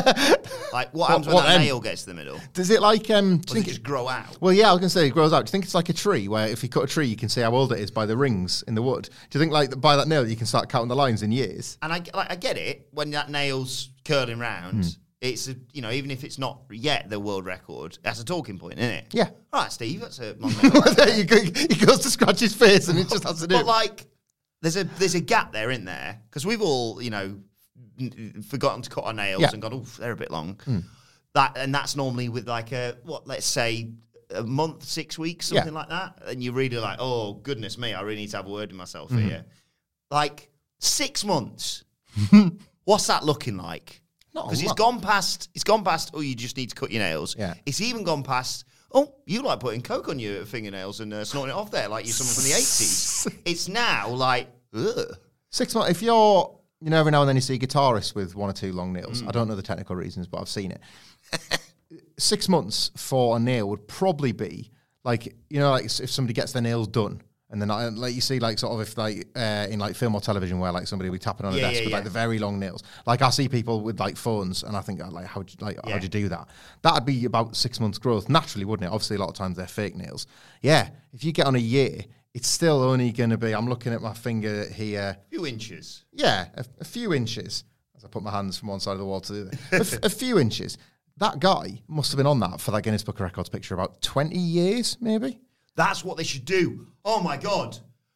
Like, what happens what, when what, that um, nail gets to the middle? Does it like... Um, do you think it just grow out? Well, yeah, I was going to say it grows out. Do you think it's like a tree, where if you cut a tree, you can see how old it is by the rings in the wood? Do you think, like, by that nail, you can start counting the lines in years? And I, like, I get it. When that nail's curling round, mm. it's, a, you know, even if it's not yet the world record, that's a talking point, isn't it? Yeah. All right, Steve, that's a... He goes to scratch his face and it just has to do But, like, there's a, there's a gap there, isn't there? Because we've all, you know... forgotten to cut our nails yeah. and gone, oh, they're a bit long. Mm. That and that's normally with like a what, let's say a month, six weeks, something yeah. like that. And you're really like, oh goodness me, I really need to have a word with myself mm. here. Like six months. What's that looking like? Because it's gone past. It's gone past. Oh, you just need to cut your nails. Yeah. It's even gone past. Oh, you like putting coke on your fingernails and uh, snorting it off there like you're someone from the eighties. It's now like, ugh. Six months. If you're You know, every now and then you see guitarists with one or two long nails. Mm. I don't know the technical reasons, but I've seen it. Six months for a nail would probably be like, you know, like if somebody gets their nails done, and then I, like you see, like sort of if like uh, in like film or television where like somebody will be tapping on a Yeah, desk yeah, with yeah. like the very long nails. Like I see people with like phones, and I think like how'd you, like Yeah. how'd you do that? That'd be about six months growth naturally, wouldn't it? Obviously, a lot of times they're fake nails. Yeah, if you get on a year, it's still only going to be. I'm looking at my finger here. A few inches. Yeah, a, a few inches. As I put my hands from one side of the wall to the other, a, f- a few inches. That guy must have been on that for that Guinness Book of Records picture about twenty years, maybe. That's what they should do. Oh my God.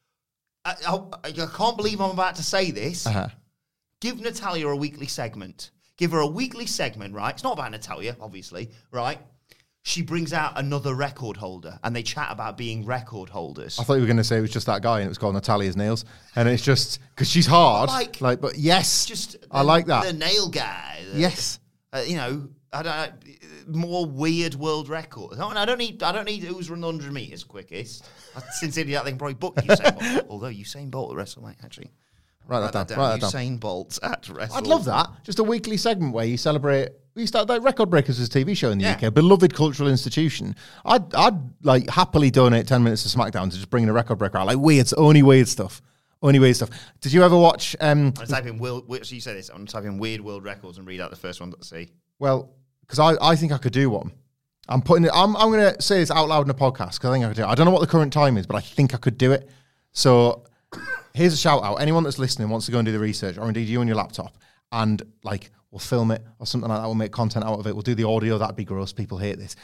I, I, I can't believe I'm about to say this. Uh-huh. Give Natalia a weekly segment. Give her a weekly segment, right? It's not about Natalia, obviously, right? She brings out another record holder and they chat about being record holders. I thought you were going to say it was just that guy and it was called Natalia's Nails. And it's just, because she's hard. Like- Like, but yes, Just I the- like that. The nail guy. the- Yes. Uh, you know, I don't more weird world records. I don't, I don't need. I don't need who's run one hundred meters quickest. I sincerely, that thing probably booked Usain Bolt. Although Usain Bolt at WrestleMania, actually. Write that down. Write that down. Usain Bolt at WrestleMania. I'd love that. Just a weekly segment where you celebrate. We start like Record Breakers as a T V show in the Yeah. U K, a beloved cultural institution. I'd, I'd like happily donate ten minutes to SmackDown to just bring in a record breaker out, like weird, only weird stuff, only weird stuff. Did you ever watch? Um, I'm going to type in Will. So you say this. I'm going to type in weird world records and read out the first one that I see. well, because I, I think I could do one. I'm putting it. I'm, I'm going to say this out loud in a podcast because I think I could do it. I don't know what the current time is, but I think I could do it. So here's a shout out. Anyone that's listening wants to go and do the research, or indeed you on your laptop, and like we'll film it or something like that. We'll make content out of it. We'll do the audio. That'd be gross. People hate this.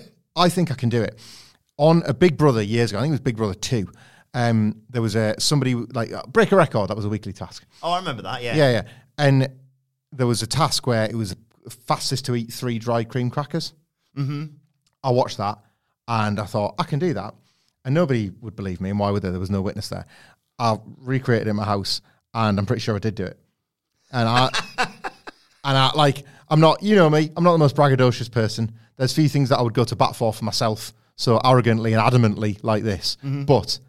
I think I can do it. On a Big Brother years ago, I think it was Big Brother two. Um, there was a somebody like uh, break a record. That was a weekly task. Oh, I remember that. Yeah. Yeah, yeah. And there was a task where it was fastest to eat three dry cream crackers. Mm-hmm. I watched that and I thought, I can do that. And nobody would believe me. And why would there? There was no witness there. I recreated it in my house and I'm pretty sure I did do it. And I, and I, like, I'm not, you know me, I'm not the most braggadocious person. There's few things that I would go to bat for for myself so arrogantly and adamantly like this. Mm-hmm. But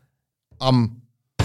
I'm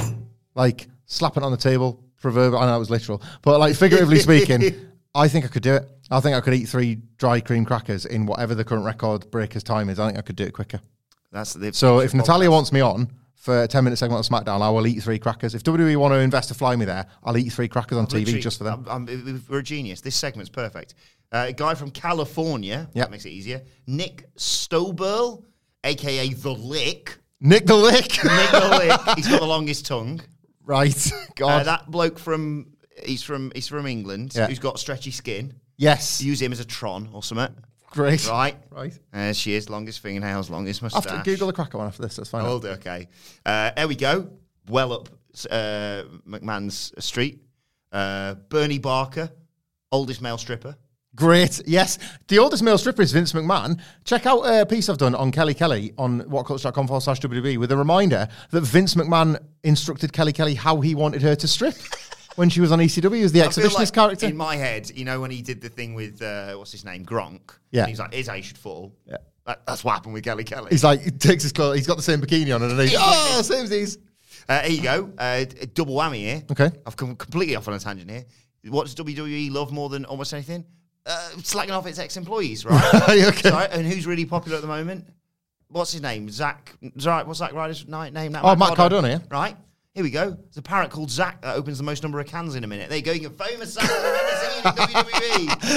like slapping it on the table, proverbial, I know it was literal, but like figuratively speaking, I think I could do it. I think I could eat three dry cream crackers in whatever the current record breaker's time is. I think I could do it quicker. That's the So if podcast. Natalia wants me on for a ten minute segment on SmackDown, I will eat three crackers. If W W E want to invest to fly me there, I'll eat three crackers on T V Literally, just for them. I'm, I'm, we're a genius. This segment's perfect. Uh, a guy from California. Yep. That makes it easier. Nick Stoberl, a k a. The Lick. Nick the Lick. Nick the Lick. He's got the longest tongue. Right. God. Uh, that bloke from he's from he's from England Yeah. who's got stretchy skin. yes. Use him as a Tron or something. Great. Right. Right. There she is. Longest fingernails, longest moustache. After Google the cracker one after this, that's fine. Oh, okay. Uh, there we go. Well up uh, McMahon's street. Uh, Bernie Barker, oldest male stripper. Great. Yes. The oldest male stripper is Vince McMahon. Check out a piece I've done on Kelly Kelly on whatculture.com forward slash WB with a reminder that Vince McMahon instructed Kelly Kelly how he wanted her to strip when she was on E C W as the I feel exhibitionist like character. in my head, you know, when he did the thing with, uh, what's his name, Gronk. Yeah. And he's like, here's how you should fall. Yeah. That, that's what happened with Kelly Kelly. He's like, he takes his clothes, he's got the same bikini on underneath. Oh, same as these. Uh, here you go. Uh, d- double whammy here. Okay. I've come completely off on a tangent here. What does W W E love more than almost anything? Uh, slacking off its ex-employees, right? Okay. Sorry, and who's really popular at the moment? What's his name? Zach. Zach what's Zack Ryder's ni- name? That Oh, Matt Cardona, yeah. Right. Here we go. There's a parrot called Zach that opens the most number of cans in a minute. There you go. You get famous Zach I've ever seen in W W E.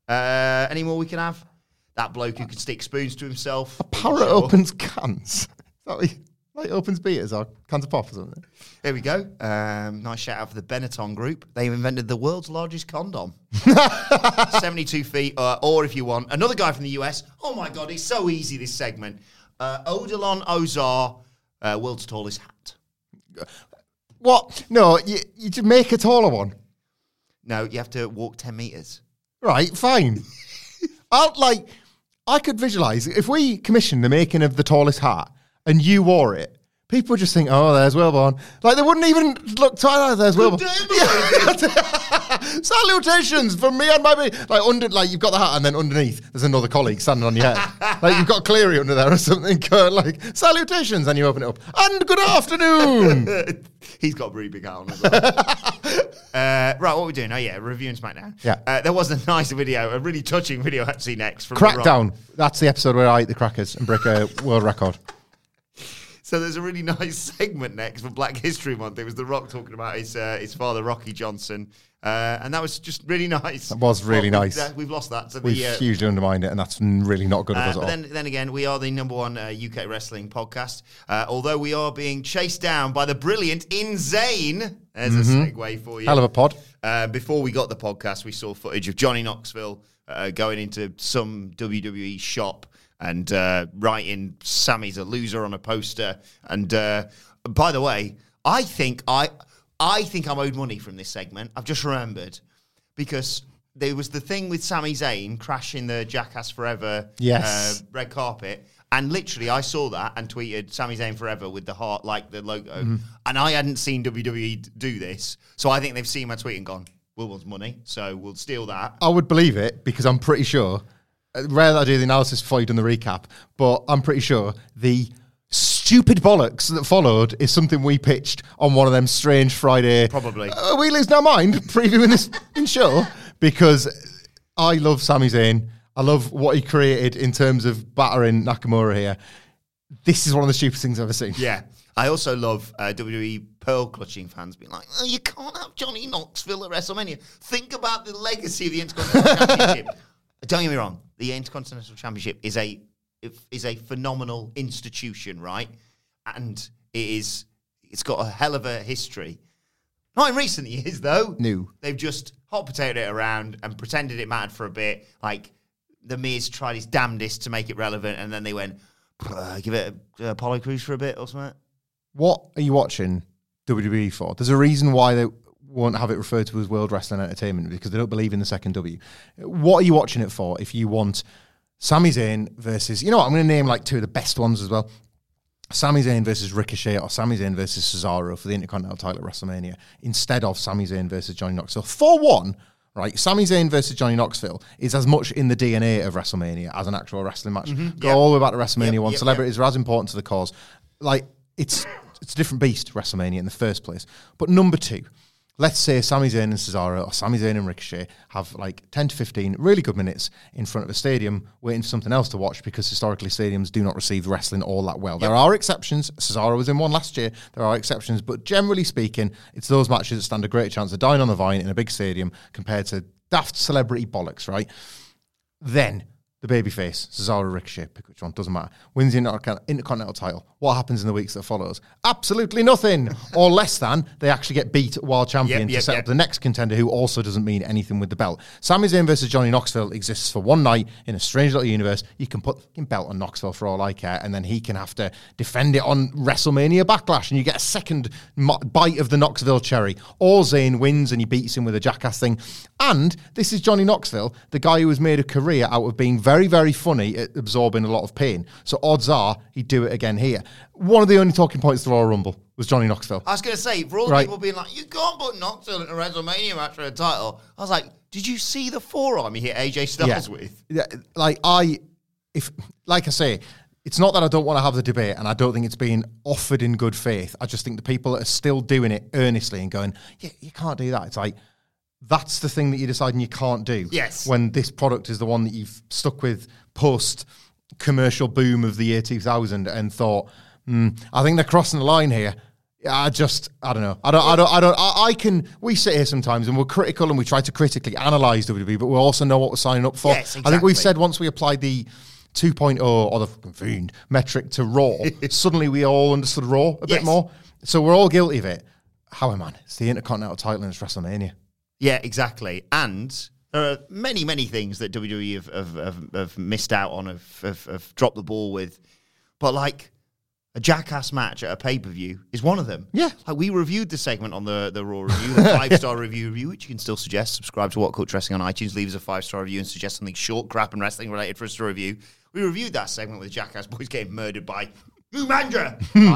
Uh, any more we can have? That bloke who can stick spoons to himself. A parrot Sure. opens cans. Is that like, like opens beers or cans of pop or something? There we go. Um, nice shout out for the Benetton Group. They invented the world's largest condom. seventy-two feet, uh, or if you want, another guy from the U S. Oh my God, it's so easy, this segment. Uh, Odilon Ozar, uh, world's tallest hat. What? No, you, you just make a taller one. No, you have to walk ten meters. Right, fine. I'll, like, I could visualize if we commissioned the making of the tallest hat and you wore it, people just think, oh, there's Whalebone. Like, they wouldn't even look twice. There's Whalebone. Salutations from me and my baby. Like, under, like, you've got the hat, and then underneath, there's another colleague standing on your head. Like, you've got Cleary under there or something. Like, salutations, and you open it up. And good afternoon. He's got a really big hat on as well. uh, right, what are we doing? Oh, yeah, reviewing SmackDown. Yeah. Uh, there was a nice video, a really touching video, actually, next. From Crackdown. That's the episode where I eat the crackers and break a world record. So there's a really nice segment next for Black History Month. It was The Rock talking about his uh, his father, Rocky Johnson. Uh, and that was just really nice. That was really well, nice. We've, uh, we've lost that. So we've the, uh, hugely undermined it, and that's really not good of uh, us at but all. then, then again, we are the number one uh, U K wrestling podcast. Uh, although we are being chased down by the brilliant Inzane. There's mm-hmm. a segue for you. Hell of a pod. Uh, before we got the podcast, we saw footage of Johnny Knoxville uh, going into some W W E shop and uh, writing Sammy's a loser on a poster. And uh, by the way, I think I I think I'm owed money from this segment. I've just remembered because there was the thing with Sami Zayn crashing the Jackass Forever yes. uh, red carpet. And literally, I saw that and tweeted Sami Zayn Forever with the heart, like the logo. Mm-hmm. And I hadn't seen W W E do this. So I think they've seen my tweet and gone, Will wants money, so we'll steal that. I would believe it because I'm pretty sure, rare that I do the analysis before you've done the recap, but I'm pretty sure the stupid bollocks that followed is something we pitched on one of them strange Friday. Probably. Uh, we lose no mind previewing this in show because I love Sami Zayn. I love what he created in terms of battering Nakamura here. This is one of the stupidest things I've ever seen. Yeah. I also love uh, W W E pearl-clutching fans being like, oh, you can't have Johnny Knoxville at WrestleMania. Think about the legacy of the Intercontinental Championship. Don't get me wrong. The Intercontinental Championship is a is a phenomenal institution, right? And it is, it's got a hell of a history. Not in recent years, though. No. They've just hot potatoed it around and pretended it mattered for a bit. Like, The Miz tried his damnedest to make it relevant, and then they went, give it a, a Apollo Crews for a bit or something. What are you watching W W E for? There's a reason why they won't have it referred to as World Wrestling Entertainment, because they don't believe in the second W. What are you watching it for if you want Sami Zayn versus, you know what, I'm going to name like two of the best ones as well. Sami Zayn versus Ricochet or Sami Zayn versus Cesaro for the Intercontinental title at WrestleMania instead of Sami Zayn versus Johnny Knoxville. For one, right, Sami Zayn versus Johnny Knoxville is as much in the D N A of WrestleMania as an actual wrestling match. Mm-hmm. Go yep. all the way back to WrestleMania yep, one. Yep, Celebrities yep. are as important to the cause. Like, it's it's a different beast, WrestleMania, in the first place. But number two, let's say Sami Zayn and Cesaro or Sami Zayn and Ricochet have like ten to fifteen really good minutes in front of a stadium waiting for something else to watch, because historically stadiums do not receive wrestling all that well. Yep. There are exceptions. Cesaro was in one last year. There are exceptions. But generally speaking, it's those matches that stand a greater chance of dying on the vine in a big stadium compared to daft celebrity bollocks, right? Then the babyface, Cesaro, Ricochet, pick which one, doesn't matter, wins the Intercontinental title. What happens in the weeks that follows? Absolutely nothing, or less than. They actually get beat while champion yep, yep, to set yep. up the next contender, who also doesn't mean anything with the belt. Sami Zayn versus Johnny Knoxville exists for one night in a strange little universe. You can put the belt on Knoxville for all I care, and then he can have to defend it on WrestleMania Backlash, and you get a second mo- bite of the Knoxville cherry. Or Zayn wins and he beats him with a jackass thing. And this is Johnny Knoxville, the guy who has made a career out of being very, very funny at absorbing a lot of pain. So odds are he'd do it again here. One of the only talking points to the Royal Rumble was Johnny Knoxville. I was going to say, for all the right. people being like, you can't put Knoxville in a WrestleMania match for a title, I was like, did you see the forearm he hit A J Styles yeah. with? Yeah, like I, if like I say, it's not that I don't want to have the debate, and I don't think it's being offered in good faith. I just think the people that are still doing it earnestly and going, yeah, you can't do that. It's like, that's the thing that you're deciding you can't do. Yes. When this product is the one that you've stuck with post commercial boom of the year two thousand and thought, mm, I think they're crossing the line here. I just, I don't know. I don't, I don't, I don't, I, I can, we sit here sometimes and we're critical and we try to critically analyse W W E, but we also know what we're signing up for. Yes, exactly. I think we've said once we applied the two point oh or the fucking fiend metric to Raw, suddenly we all understood Raw a yes. bit more. So we're all guilty of it. However, man, it's the Intercontinental title and it's WrestleMania. Yeah, exactly. And there are many, many things that W W E have, have, have, have missed out on, have, have, have dropped the ball with. But like a jackass match at a pay-per-view is one of them. Yeah. Like we reviewed the segment on the, the Raw review, the five-star review review, which you can still suggest. Subscribe to What Culture Wrestling on iTunes, leave us a five-star review and suggest something short, crap, and wrestling related for us to review. We reviewed that segment with the Jackass Boys getting murdered by Umandra, right?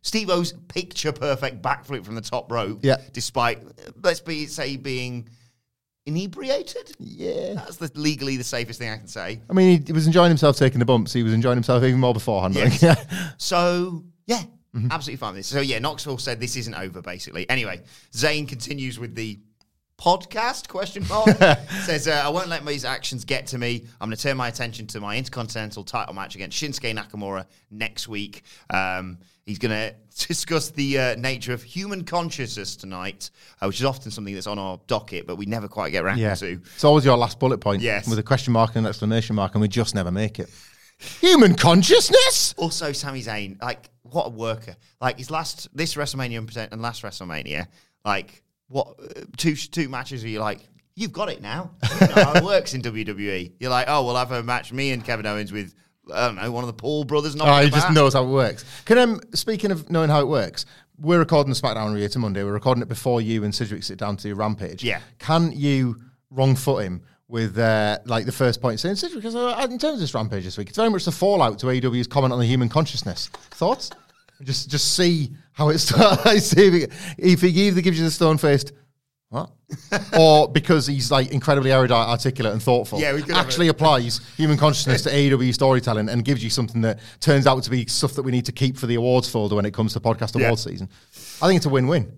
Steve-O's picture-perfect backflip from the top rope, yeah. despite, let's be say, being inebriated. Yeah. That's the, legally the safest thing I can say. I mean, he, he was enjoying himself taking the bumps. He was enjoying himself even more beforehand. Yes. Yeah. So, yeah, mm-hmm. absolutely fine with this. So, yeah, Knoxville said this isn't over, basically. Anyway, Zayn continues with the podcast, question mark. Says, uh, I won't let these actions get to me. I'm going to turn my attention to my Intercontinental title match against Shinsuke Nakamura next week. Um, he's going to discuss the uh, nature of human consciousness tonight, uh, which is often something that's on our docket, but we never quite get around yeah. to. It's always your last bullet point. Yes. With a question mark and an exclamation mark, and we just never make it. Human consciousness? Also, Sami Zayn, like, what a worker. Like, his last, this WrestleMania and last WrestleMania, like, what, uh, two two matches where you're like, you've got it now. You know how it works in W W E. You're like, oh, we'll have a match, me and Kevin Owens with, I don't know, one of the Paul brothers. Oh, he just knows how it works. Can um, speaking of knowing how it works, we're recording the SmackDown review to Monday. We're recording it before you and Sidgwick sit down to your Rampage. Yeah. Can you wrong foot him with uh, like the first point saying, Sidgwick, because uh, in terms of this Rampage this week, it's very much the fallout to A E W's comment on the human consciousness. Thoughts? just just see how it starts. see if, if he either gives you the stone-faced, what? Or because he's like incredibly erudite, articulate, and thoughtful, yeah, we could actually applies human consciousness to A E W storytelling and gives you something that turns out to be stuff that we need to keep for the awards folder when it comes to podcast yeah. awards season. I think it's a win-win.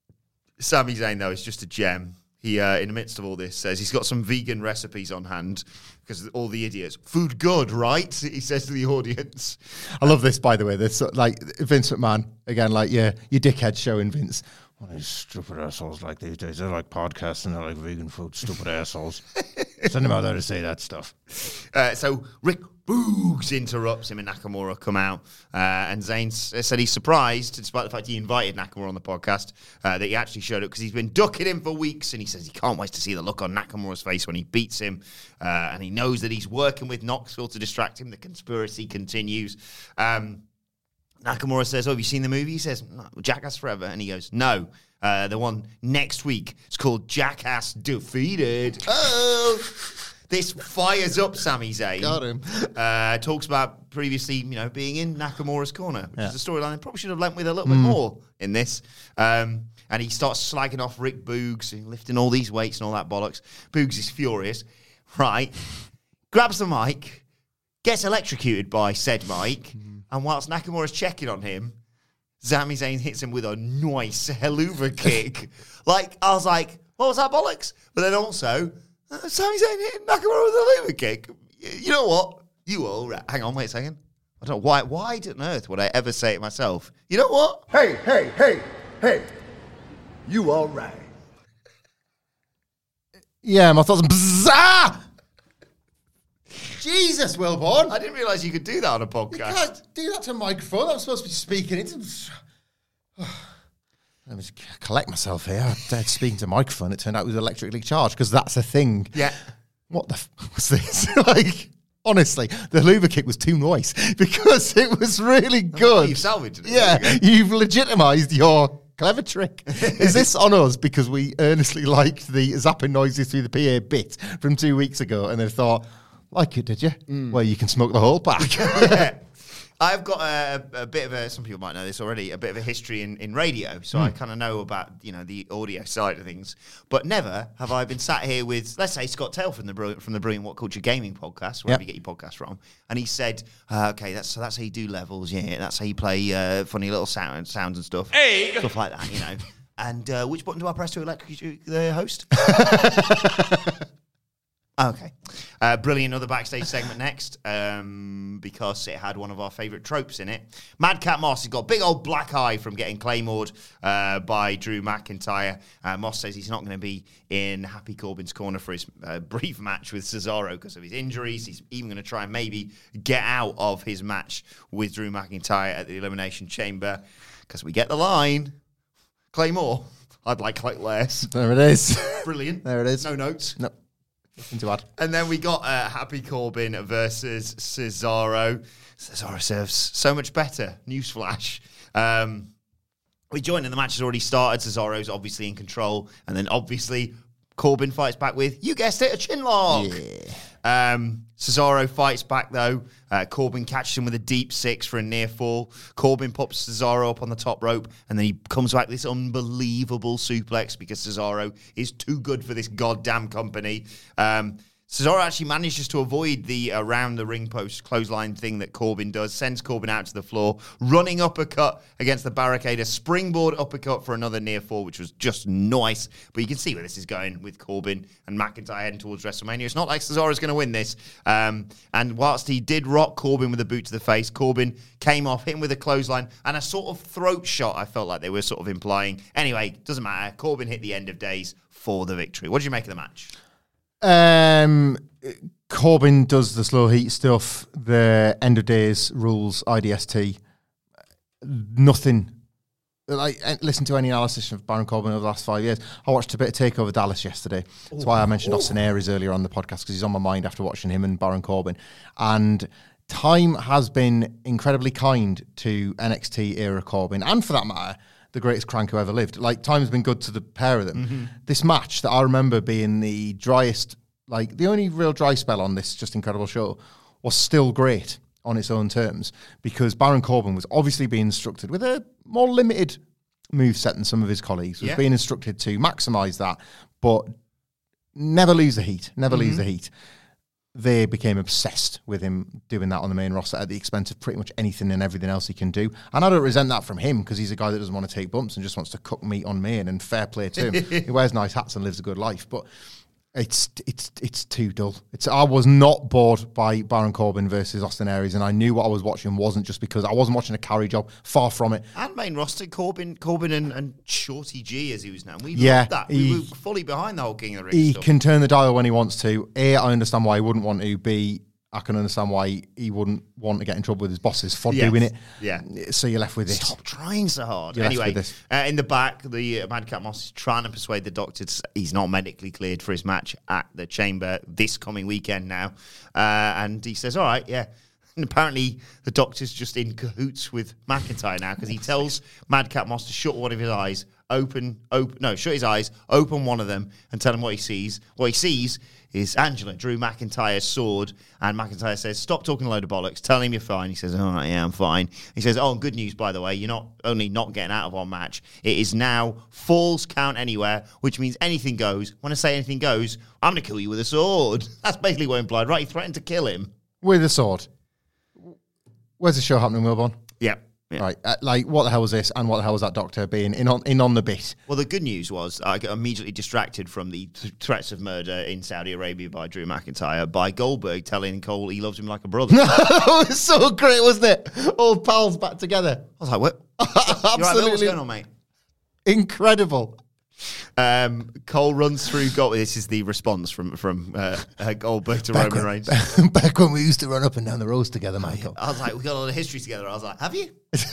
Sami Zayn, though, is just a gem. He, uh, in the midst of all this, says he's got some vegan recipes on hand because all the idiots. Food good, right? He says to the audience. I love this, by the way. This like Vince McMahon again, like yeah, your dickhead showing Vince. One of these stupid assholes like these days. They like podcasts and they like vegan food. Stupid assholes. Send them out there to say that stuff. Uh, so Rick Boogs interrupts him and Nakamura come out. Uh, and Zayn s- said he's surprised, despite the fact he invited Nakamura on the podcast, uh, that he actually showed up because he's been ducking him for weeks. And he says he can't wait to see the look on Nakamura's face when he beats him. Uh, and he knows that he's working with Knoxville to distract him. The conspiracy continues. Um... Nakamura says, oh, have you seen the movie? He says, no, Jackass Forever. And he goes, no, uh, the one next week. It's called Jackass Defeated. Oh! This fires up Sami Zayn. Got him. Uh, talks about previously, you know, being in Nakamura's corner, which yeah. is a storyline I probably should have lent with a little mm. bit more in this. Um, and he starts slagging off Rick Boogs, lifting all these weights and all that bollocks. Boogs is furious. Right. Grabs the mic, gets electrocuted by said mic. And whilst Nakamura's checking on him, Sami Zayn hits him with a nice Helluva kick. Like, I was like, what was that bollocks? But then also, uh, Sami Zayn hit Nakamura with a Helluva kick. You know what? You all right. Hang on, wait a second. I don't know why, why on earth would I ever say it myself? You know what? Hey, hey, hey, hey. You all right. Yeah, my thoughts are bzzah! Jesus, Wilborn. I didn't realise you could do that on a podcast. You can't do that to a microphone. I'm supposed to be speaking. It's... Let me just collect myself here. I started speaking to a microphone. It turned out it was electrically charged because that's a thing. Yeah. What the f was this? Like, honestly, the Helluva kick was too nice because it was really good. You've salvaged it. Yeah, you you've legitimised your clever trick. Is this on us because we earnestly liked the zapping noises through the P A bit from two weeks ago and then thought... Like it, did you? Mm. Well, you can smoke the whole pack. Yeah. I've got a, a bit of a, some people might know this already, a bit of a history in, in radio. So mm. I kind of know about, you know, the audio side of things. But never have I been sat here with, let's say, Scott Taylor from the from the Brilliant What Culture Gaming podcast, wherever yep. you get your podcast from. And he said, uh, okay, that's so that's how you do levels. Yeah, that's how you play uh, funny little sound, sounds and stuff. Hey. Stuff like that, you know. And uh, which button do I press to electrocute the host? Okay. Uh, brilliant other backstage segment next um, because it had one of our favourite tropes in it. Madcap Moss has got a big old black eye from getting claymored uh, by Drew McIntyre. Uh, Moss says he's not going to be in Happy Corbin's corner for his uh, brief match with Cesaro because of his injuries. He's even going to try and maybe get out of his match with Drew McIntyre at the Elimination Chamber because we get the line, Claymore. I'd like like less. There it is. Brilliant. There it is. No notes. No. Nothing to add. And then we got uh, Happy Corbin versus Cesaro. Cesaro serves so much better. Newsflash. Um, we joined and the match has already started. Cesaro's obviously in control. And then obviously Corbin fights back with, you guessed it, a chin lock. Yeah. Um, Cesaro fights back, though. Uh, Corbin catches him with a deep six for a near fall. Corbin pops Cesaro up on the top rope, and then he comes back with this unbelievable suplex because Cesaro is too good for this goddamn company. Um, Cesaro actually manages to avoid the around the ring post clothesline thing that Corbin does, sends Corbin out to the floor, running uppercut against the barricade, a springboard uppercut for another near fall, which was just nice. But you can see where this is going with Corbin and McIntyre heading towards WrestleMania. It's not like Cesaro's going to win this. Um, and whilst he did rock Corbin with a boot to the face, Corbin came off, hit him with a clothesline and a sort of throat shot, I felt like they were sort of implying. Anyway, doesn't matter. Corbin hit the end of days for the victory. What did you make of the match? Um, Corbin does the slow heat stuff, the end of days rules, I D S T. Nothing. Like, listen to any analysis of Baron Corbin over the last five years. I watched a bit of Takeover Dallas yesterday. That's why I mentioned Austin Aries earlier on the podcast, because he's on my mind after watching him and Baron Corbin. And time has been incredibly kind to N X T era Corbin, and for that matter, the greatest crank who ever lived. Like, time's been good to the pair of them. Mm-hmm. This match that I remember being the driest, like, the only real dry spell on this just incredible show was still great on its own terms, because Baron Corbin was obviously being instructed with a more limited moveset than some of his colleagues, was yeah. being instructed to maximise that, but never lose the heat, never mm-hmm. lose the heat. They became obsessed with him doing that on the main roster at the expense of pretty much anything and everything else he can do. And I don't resent that from him, because he's a guy that doesn't want to take bumps and just wants to cook meat on main, and fair play to him. He wears nice hats and lives a good life. But it's it's it's too dull. It's I was not bored by Baron Corbin versus Austin Aries, and I knew what I was watching wasn't just because I wasn't watching a carry job. Far from it. And main roster, Corbin Corbin and, and Shorty G, as he was known. We yeah, loved that. He, we were fully behind the whole King of the Ring He stuff. can turn the dial when he wants to. A, I understand why he wouldn't want to. B, I can understand why he wouldn't want to get in trouble with his bosses for yes. doing it. Yeah. So you're left with this. Stop trying so hard. You're anyway, this. Uh, in the back, the uh, Madcap Moss is trying to persuade the doctor to, he's not medically cleared for his match at the Chamber this coming weekend now. Uh, and he says, all right, yeah. And apparently the doctor's just in cahoots with McIntyre now, because he tells Madcap Moss to shut one of his eyes, open, open, no, shut his eyes, open one of them, and tell him what he sees. What he sees is Angela, Drew McIntyre's sword, and McIntyre says, stop talking a load of bollocks, tell him you're fine. He says, all right, yeah, I'm fine. He says, oh, good news, by the way, you're not only not getting out of our match, it is now falls count anywhere, which means anything goes. When I say anything goes, I'm going to kill you with a sword. That's basically what implied, right? He threatened to kill him. With a sword. Where's the show happening, Wilborn? Yeah. Yeah. Right, uh, like, what the hell was this, and what the hell was that doctor being in on in on the bit? Well, the good news was I got immediately distracted from the th- threats of murder in Saudi Arabia by Drew McIntyre by Goldberg telling Cole he loves him like a brother. It was so great, wasn't it? All pals back together. I was like, what? Absolutely. Right, what's going on, mate? Incredible. Um, Cole runs through Gold. This is the response from from uh, uh, Goldberg to back Roman when, Reigns. Back when we used to run up and down the roads together, Michael. I was like, we got a lot of history together. I was like, have you?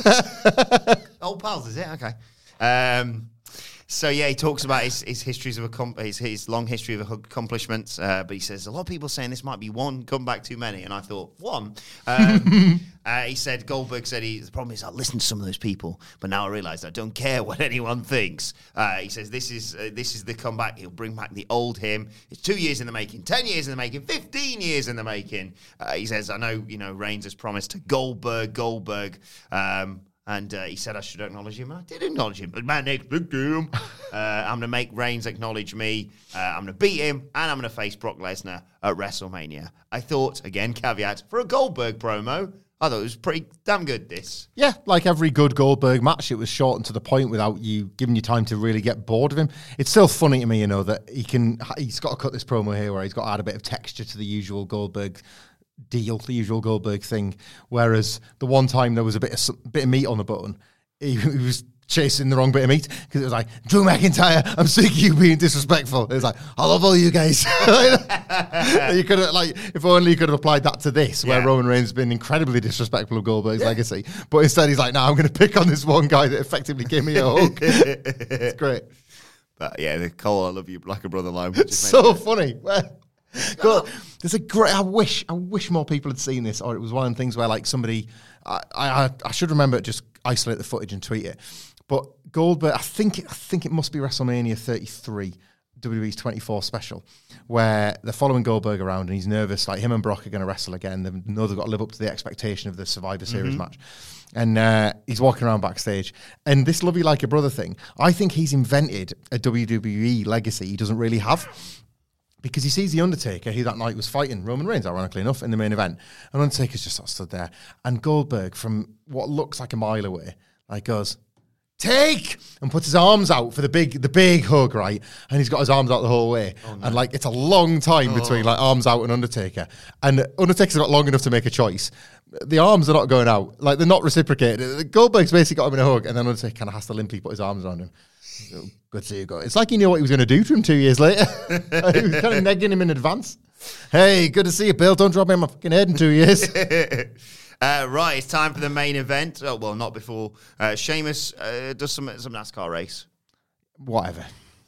Old pals, is it? Okay. Um, so yeah, he talks about his, his histories of accom- his, his long history of accomplishments. Uh, but he says a lot of people saying this might be one comeback too many, and I thought one. Um, uh, he said Goldberg said he the problem is I listen to some of those people, but now I realise I don't care what anyone thinks. Uh, he says this is uh, this is the comeback. He'll bring back the old him. It's two years in the making, ten years in the making, fifteen years in the making. Uh, he says I know you know Reigns has promised to Goldberg Goldberg. Um, And uh, he said I should acknowledge him. And I did acknowledge him. But man, next big game. Uh, I'm going to make Reigns acknowledge me. Uh, I'm going to beat him. And I'm going to face Brock Lesnar at WrestleMania. I thought, again, caveat, for a Goldberg promo, I thought it was pretty damn good, this. Yeah, like every good Goldberg match, it was short and to the point without you giving you time to really get bored of him. It's still funny to me, you know, that he can, he's got to cut this promo here where he's got to add a bit of texture to the usual Goldberg deal, the usual Goldberg thing. Whereas the one time there was a bit of bit of meat on the button, he, he was chasing the wrong bit of meat, because it was like, Drew McIntyre, I'm sick of you being disrespectful. It was like, I love all you guys. You could have, like, if only you could have applied that to this, where yeah. Roman Reigns has been incredibly disrespectful of Goldberg's yeah. legacy. But instead he's like, no, nah, I'm going to pick on this one guy that effectively gave me a hug. It's great. But yeah, the Cole, I love you like a brother line. It's so funny. God, there's a great. I wish. I wish more people had seen this, or it was one of the things where, like, somebody. I, I, I should remember just isolate the footage and tweet it. But Goldberg, I think. I think it must be WrestleMania thirty-three. W W E's twenty-four special, where they're following Goldberg around and he's nervous, like him and Brock are going to wrestle again. They know they've got to live up to the expectation of the Survivor Series Mm-hmm. match. And uh, he's walking around backstage. And this love you like a brother thing, I think he's invented a W W E legacy he doesn't really have. Because he sees The Undertaker, who that night was fighting Roman Reigns, ironically enough, in the main event. And Undertaker's just sort of stood there. And Goldberg, from what looks like a mile away, like goes, take, and puts his arms out for the big the big hug, right? And he's got his arms out the whole way. Oh, no. And like it's a long time oh. between like arms out and Undertaker. And Undertaker's got long enough to make a choice. The arms are not going out. Like they're not reciprocated. Goldberg's basically got him in a hug, and then Undertaker kind of has to limply put his arms around him. Oh, good to see you go. It's like he knew what he was going to do to him two years later. He was kind of negging him in advance. Hey, good to see you, Bill. Don't drop me on my fucking head in two years. uh, right, it's time for the main event. Oh, well, not before. Uh, Sheamus uh, does some, some NASCAR race. Whatever.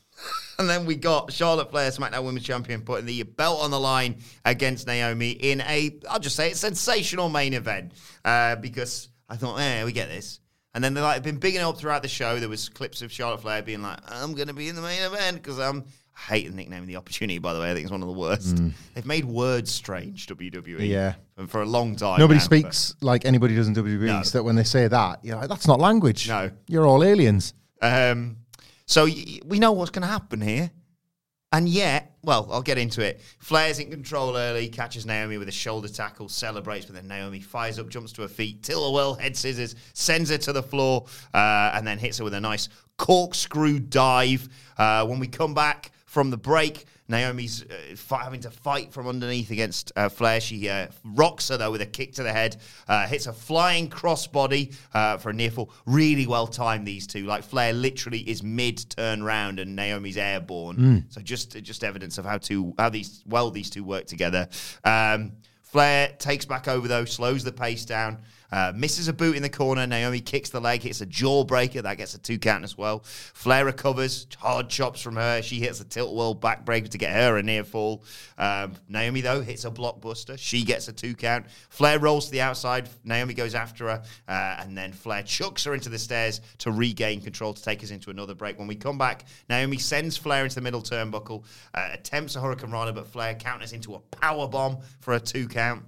And then we got Charlotte Flair, SmackDown Women's Champion, putting the belt on the line against Naomi in a, I'll just say, it's sensational main event. Uh, because I thought, eh, we get this. And then they've like, been bigging it up throughout the show. There was clips of Charlotte Flair being like, I'm going to be in the main event because I'm... I hate the nickname of the opportunity, by the way. I think it's one of the worst. Mm. They've made words strange, W W E. Yeah. And for a long time. Nobody now, speaks but. like anybody does in W W E. No. So that when they say that, you're like, that's not language. No. You're all aliens. Um, so y- we know what's going to happen here. And yet, well, I'll get into it. Flair's in control early, catches Naomi with a shoulder tackle, celebrates, but then Naomi fires up, jumps to her feet, till a well head scissors, sends her to the floor, uh, and then hits her with a nice corkscrew dive. Uh, when we come back from the break, Naomi's uh, fight, having to fight from underneath against uh, Flair. She uh, rocks her, though, with a kick to the head. Uh, hits a flying crossbody uh, for a near fall. Really well timed, these two. Like, Flair literally is mid-turn round and Naomi's airborne. Mm. So just just evidence of how to how these well these two work together. Um, Flair takes back over, though, slows the pace down. Uh, misses a boot in the corner. Naomi kicks the leg, hits a jawbreaker. That gets a two count as well. Flair recovers. Hard chops from her. She hits a tilt world backbreaker to get her a near fall. Um, Naomi, though, hits a blockbuster. She gets a two count. Flair rolls to the outside. Naomi goes after her. Uh, and then Flair chucks her into the stairs to regain control to take us into another break. When we come back, Naomi sends Flair into the middle turnbuckle. Uh, attempts a Hurricane Rana, but Flair counters into a power bomb for a two count.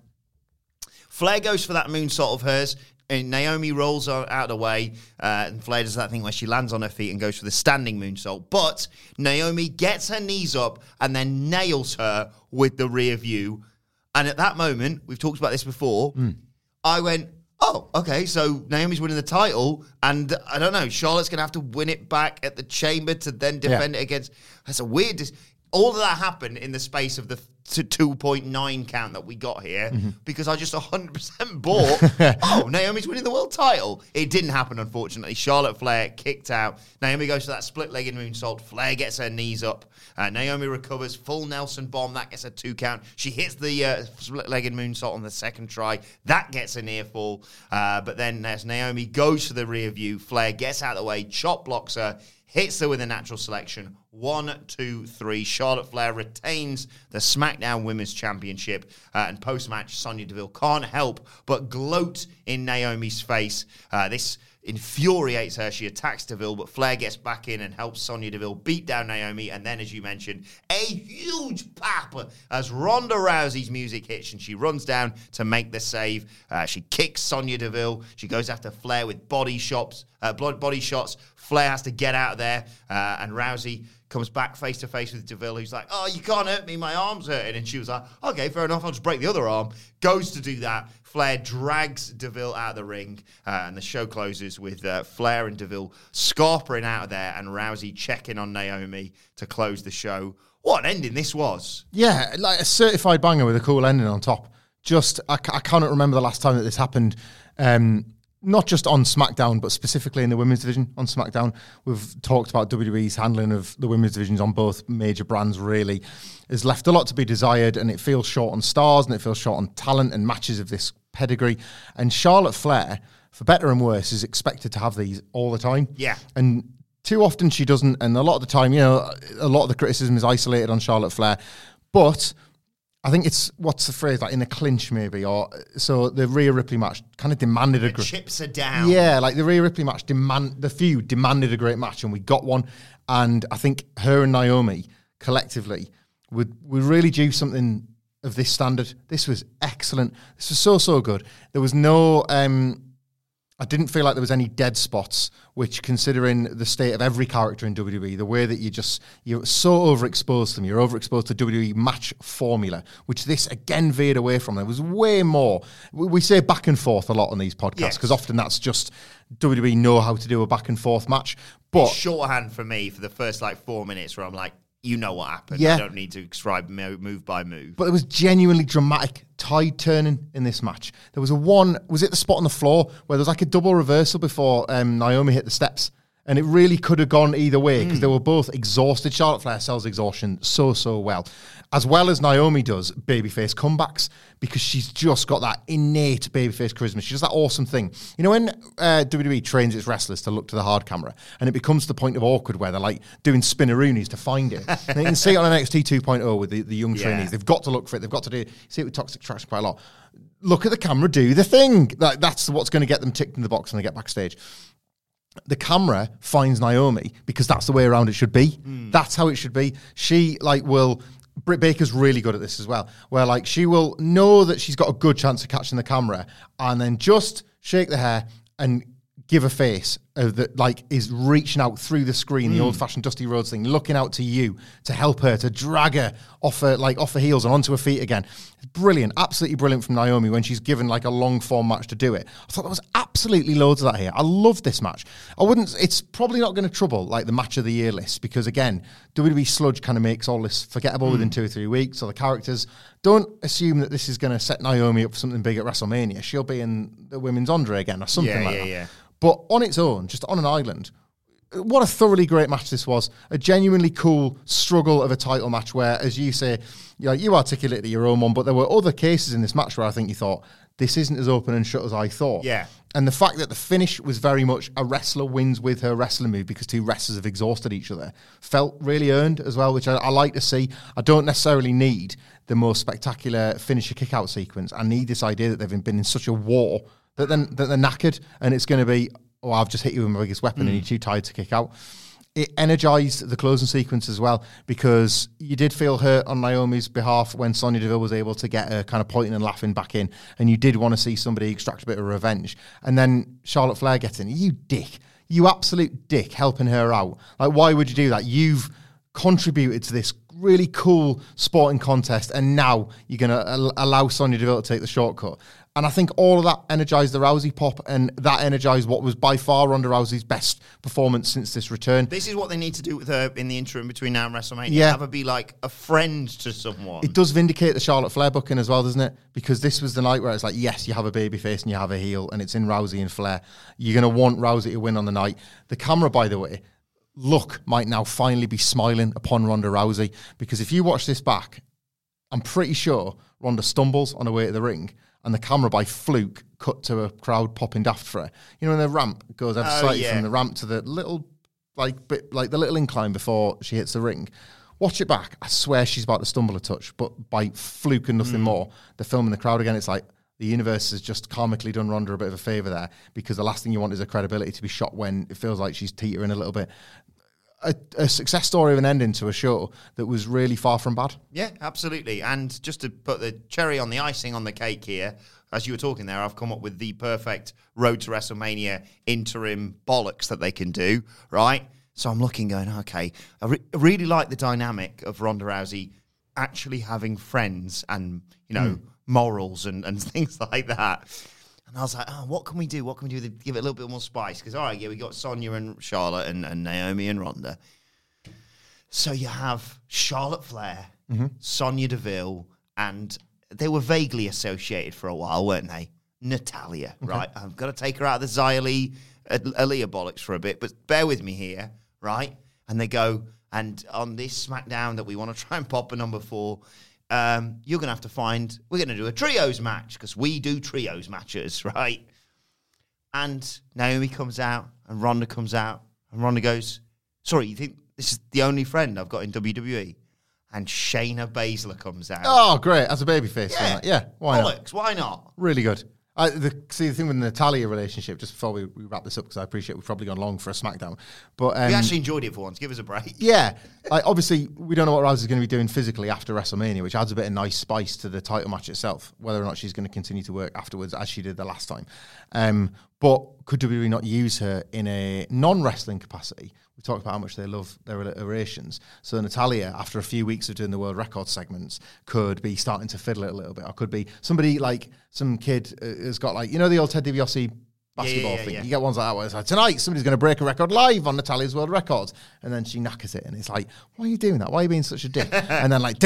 Flair goes for that moonsault of hers, and Naomi rolls out of the way, uh, and Flair does that thing where she lands on her feet and goes for the standing moonsault. But Naomi gets her knees up and then nails her with the rear view. And at that moment, we've talked about this before, mm. I went, oh, okay, so Naomi's winning the title, and I don't know, Charlotte's going to have to win it back at the Chamber to then defend yeah. it against... That's a weird... Dis- All of that happened in the space of the two point nine count that we got here mm-hmm. because I just one hundred percent bought, oh, Naomi's winning the world title. It didn't happen, unfortunately. Charlotte Flair kicked out. Naomi goes to that split-legged moonsault. Flair gets her knees up. Uh, Naomi recovers. Full Nelson bomb. That gets a two count. She hits the uh, split-legged moonsault on the second try. That gets a near fall. Uh, but then as Naomi goes to the rear view, Flair gets out of the way, chop blocks her, hits her with a natural selection. One, two, three. Charlotte Flair retains the SmackDown Women's Championship. Uh, and post-match, Sonya Deville can't help but gloat in Naomi's face. Uh, this infuriates her. She attacks Deville, but Flair gets back in and helps Sonya Deville beat down Naomi. And then, as you mentioned, a huge pop as Ronda Rousey's music hits and she runs down to make the save. Uh, she kicks Sonya Deville. She goes after Flair with body shots. Uh, body shots. Flair has to get out of there, uh, and Rousey comes back face-to-face with Deville, who's like, oh, you can't hurt me, my arm's hurting. And she was like, okay, fair enough, I'll just break the other arm. Goes to do that. Flair drags Deville out of the ring, uh, and the show closes with uh, Flair and Deville scarpering out of there, and Rousey checking on Naomi to close the show. What an ending this was. Yeah, like a certified banger with a cool ending on top. Just, I, I cannot remember the last time that this happened. Um, Not just on SmackDown, but specifically in the women's division on SmackDown. We've talked about W W E's handling of the women's divisions on both major brands, really. Has left a lot to be desired, and it feels short on stars, and it feels short on talent and matches of this pedigree. And Charlotte Flair, for better and worse, is expected to have these all the time. Yeah. And too often she doesn't, and a lot of the time, you know, a lot of the criticism is isolated on Charlotte Flair. But I think it's, what's the phrase, like in a clinch maybe, or so the Rhea Ripley match kind of demanded the a great... chips are down. Yeah, like the Rhea Ripley match, demand the feud demanded a great match, and we got one. And I think her and Naomi collectively would, would really do something of this standard. This was excellent. This was so, so good. There was no... Um, I didn't feel like there was any dead spots, which, considering the state of every character in W W E, the way that you just, you're so overexposed to them, you're overexposed to W W E match formula, which this again veered away from. There was way more. We say back and forth a lot on these podcasts, because yes. often that's just W W E know how to do a back and forth match. But it's shorthand for me for the first like four minutes where I'm like, you know what happened. Yeah. I don't need to describe move by move. But it was genuinely dramatic tide turning in this match. There was a one, was it the spot on the floor where there was like a double reversal before um, Naomi hit the steps? And it really could have gone either way because mm. they were both exhausted. Charlotte Flair sells exhaustion so, so well. As well as Naomi does babyface comebacks, because she's just got that innate babyface charisma. She does that awesome thing. You know, when uh, W W E trains its wrestlers to look to the hard camera, and it becomes the point of awkward where they're like doing spinneroonies to find it. And you can see it on N X T two point oh with the, the young yeah. trainees. They've got to look for it. They've got to do it. You see it with Toxic Attraction quite a lot. Look at the camera, do the thing. That, that's what's going to get them ticked in the box when they get backstage. The camera finds Naomi because that's the way around it should be. Mm. That's how it should be. She, like, will... Britt Baker's really good at this as well, where, like, she will know that she's got a good chance of catching the camera and then just shake the hair and give a face uh, that, like, is reaching out through the screen, mm. the old-fashioned Dusty Rhodes thing, looking out to you to help her, to drag her off her, like, off her heels and onto her feet again. It's brilliant, absolutely brilliant from Naomi when she's given, like, a long-form match to do it. I thought there was absolutely loads of that here. I love this match. I wouldn't, it's probably not going to trouble, like, the match of the year list because, again, W W E sludge kind of makes all this forgettable mm. within two or three weeks, so the characters, don't assume that this is going to set Naomi up for something big at WrestleMania. She'll be in the Women's Andre again or something yeah, like yeah, that. Yeah. But on its own, just on an island, what a thoroughly great match this was. A genuinely cool struggle of a title match where, as you say, you know, you articulated your own one, but there were other cases in this match where I think you thought, this isn't as open and shut as I thought. Yeah. And the fact that the finish was very much a wrestler wins with her wrestling move because two wrestlers have exhausted each other felt really earned as well, which I, I like to see. I don't necessarily need the most spectacular finisher kick-out sequence. I need this idea that they've been in such a war that they're, that they're knackered and it's going to be, oh, I've just hit you with my biggest weapon mm. and you're too tired to kick out. It energized the closing sequence as well because you did feel hurt on Naomi's behalf when Sonya Deville was able to get her kind of pointing and laughing back in, and you did want to see somebody extract a bit of revenge. And then Charlotte Flair gets in. You dick. You absolute dick helping her out. Like, why would you do that? You've contributed to this really cool sporting contest, and now you're going to al- allow Sonya Deville to take the shortcut. And I think all of that energized the Rousey pop, and that energized what was by far Ronda Rousey's best performance since this return. This is what they need to do with her in the interim between now and WrestleMania. Yeah. Have her be like a friend to someone. It does vindicate the Charlotte Flair booking as well, doesn't it? Because this was the night where it's like, yes, you have a babyface and you have a heel, and it's in Rousey and Flair. You're going to want Rousey to win on the night. The camera, by the way, look might now finally be smiling upon Ronda Rousey, because if you watch this back, I'm pretty sure Ronda stumbles on her way to the ring, and the camera by fluke cut to a crowd popping daft for her. You know, when the ramp goes ever oh, slightly yeah. from the ramp to the little, like bit, like the little incline before she hits the ring. Watch it back. I swear she's about to stumble a touch, but by fluke and nothing mm. more, they're filming the crowd again. It's like the universe has just karmically done Ronda a bit of a favour there, because the last thing you want is her credibility to be shot when it feels like she's teetering a little bit. A, a success story of an ending to a show that was really far from bad. Yeah, absolutely. And just to put the cherry on the icing on the cake here, as you were talking there, I've come up with the perfect Road to WrestleMania interim bollocks that they can do, right? So I'm looking going, okay, I, re- I really like the dynamic of Ronda Rousey actually having friends and, you know, mm. morals and, and things like that. And I was like, oh, what can we do? What can we do to give it a little bit more spice? Because, all right, yeah, we got Sonya and Charlotte and, and Naomi and Ronda. So you have Charlotte Flair, mm-hmm. Sonya Deville, and they were vaguely associated for a while, weren't they? Natalya, okay. right? I've got to take her out of the Xia Li, Aaliyah bollocks for a bit, but bear with me here, right? And they go, and on this SmackDown that we want to try and pop a number four, Um, you're going to have to find, we're going to do a trios match, because we do trios matches, right? And Naomi comes out, and Ronda comes out, and Ronda goes, sorry, you think this is the only friend I've got in W W E? And Shayna Baszler comes out. Oh, great. As a babyface. Yeah, yeah why bollocks, not? why not? Really good. I, the, see, the thing with the Natalya relationship, just before we, we wrap this up, because I appreciate we've probably gone long for a SmackDown. But um, we actually enjoyed it for once. Give us a break. Yeah. Like, obviously, we don't know what Rousey's going to be doing physically after WrestleMania, which adds a bit of nice spice to the title match itself, whether or not she's going to continue to work afterwards, as she did the last time. Um, but could W W E not use her in a non-wrestling capacity? We talked about how much they love their iterations. So Natalya, after a few weeks of doing the world record segments, could be starting to fiddle it a little bit. Or could be somebody like some kid uh, has got like, you know, the old Ted DiBiase basketball yeah, yeah, thing. yeah. You get ones like that where it's like, tonight somebody's going to break a record live on Natalya's world records. And then she knackers it. And it's like, why are you doing that? Why are you being such a dick? And then like,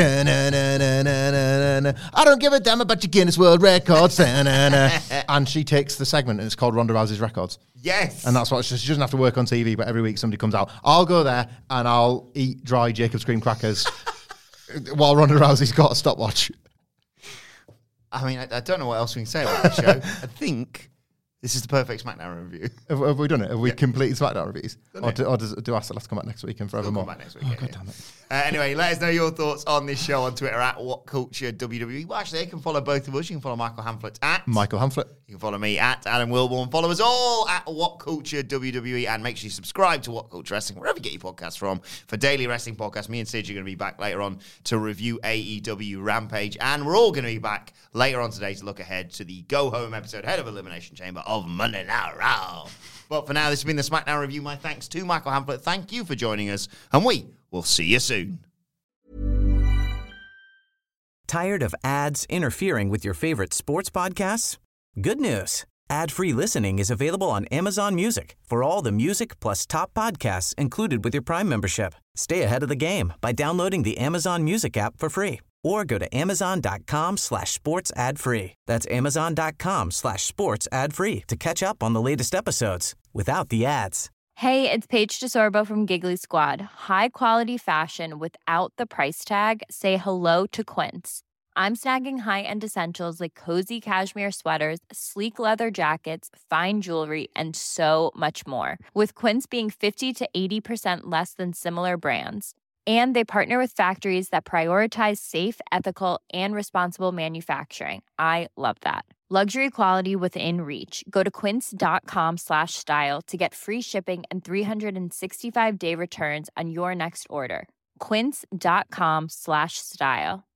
I don't give a damn about your Guinness World Records. And she takes the segment and it's called Ronda Rousey's Records. Yes. And that's what she, she doesn't have to work on T V, but every week somebody comes out. I'll go there and I'll eat dry Jacob's cream crackers while Ronda Rousey's got a stopwatch. I mean, I, I don't know what else we can say about the show. I think this is the perfect SmackDown review. Have, have we done it? Have we yeah. completed SmackDown reviews? Or, do, or does, do I still have to come back next week and forevermore? Come back next week. Oh, yeah, God yeah. damn it. Uh, anyway, let us know your thoughts on this show on Twitter at WhatCulture W W E. Well, actually, you can follow both of us. You can follow Michael Hamflett at Michael Hamflett. You can follow me at Adam Wilborn. Follow us all at WhatCulture W W E, and make sure you subscribe to What Culture Wrestling wherever you get your podcasts from for daily wrestling podcasts. Me and Sid are going to be back later on to review A E W Rampage, and we're all going to be back later on today to look ahead to the Go Home episode, Head of Elimination Chamber of Monday Night Raw. But for now, this has been the SmackDown review. My thanks to Michael Hamflett. Thank you for joining us, and we will see you soon. Tired of ads interfering with your favorite sports podcasts? Good news. Ad-free listening is available on Amazon Music for all the music plus top podcasts included with your Prime membership. Stay ahead of the game by downloading the Amazon Music app for free or go to amazon.com slash sports ad free. That's amazon.com slash sports ad free to catch up on the latest episodes without the ads. Hey, it's Paige DeSorbo from Giggly Squad. High quality fashion without the price tag. Say hello to Quince. I'm snagging high-end essentials like cozy cashmere sweaters, sleek leather jackets, fine jewelry, and so much more. With Quince being fifty to eighty percent less than similar brands. And they partner with factories that prioritize safe, ethical, and responsible manufacturing. I love that. Luxury quality within reach. Go to quince.com slash style to get free shipping and three sixty-five day returns on your next order. Quince.com slash style.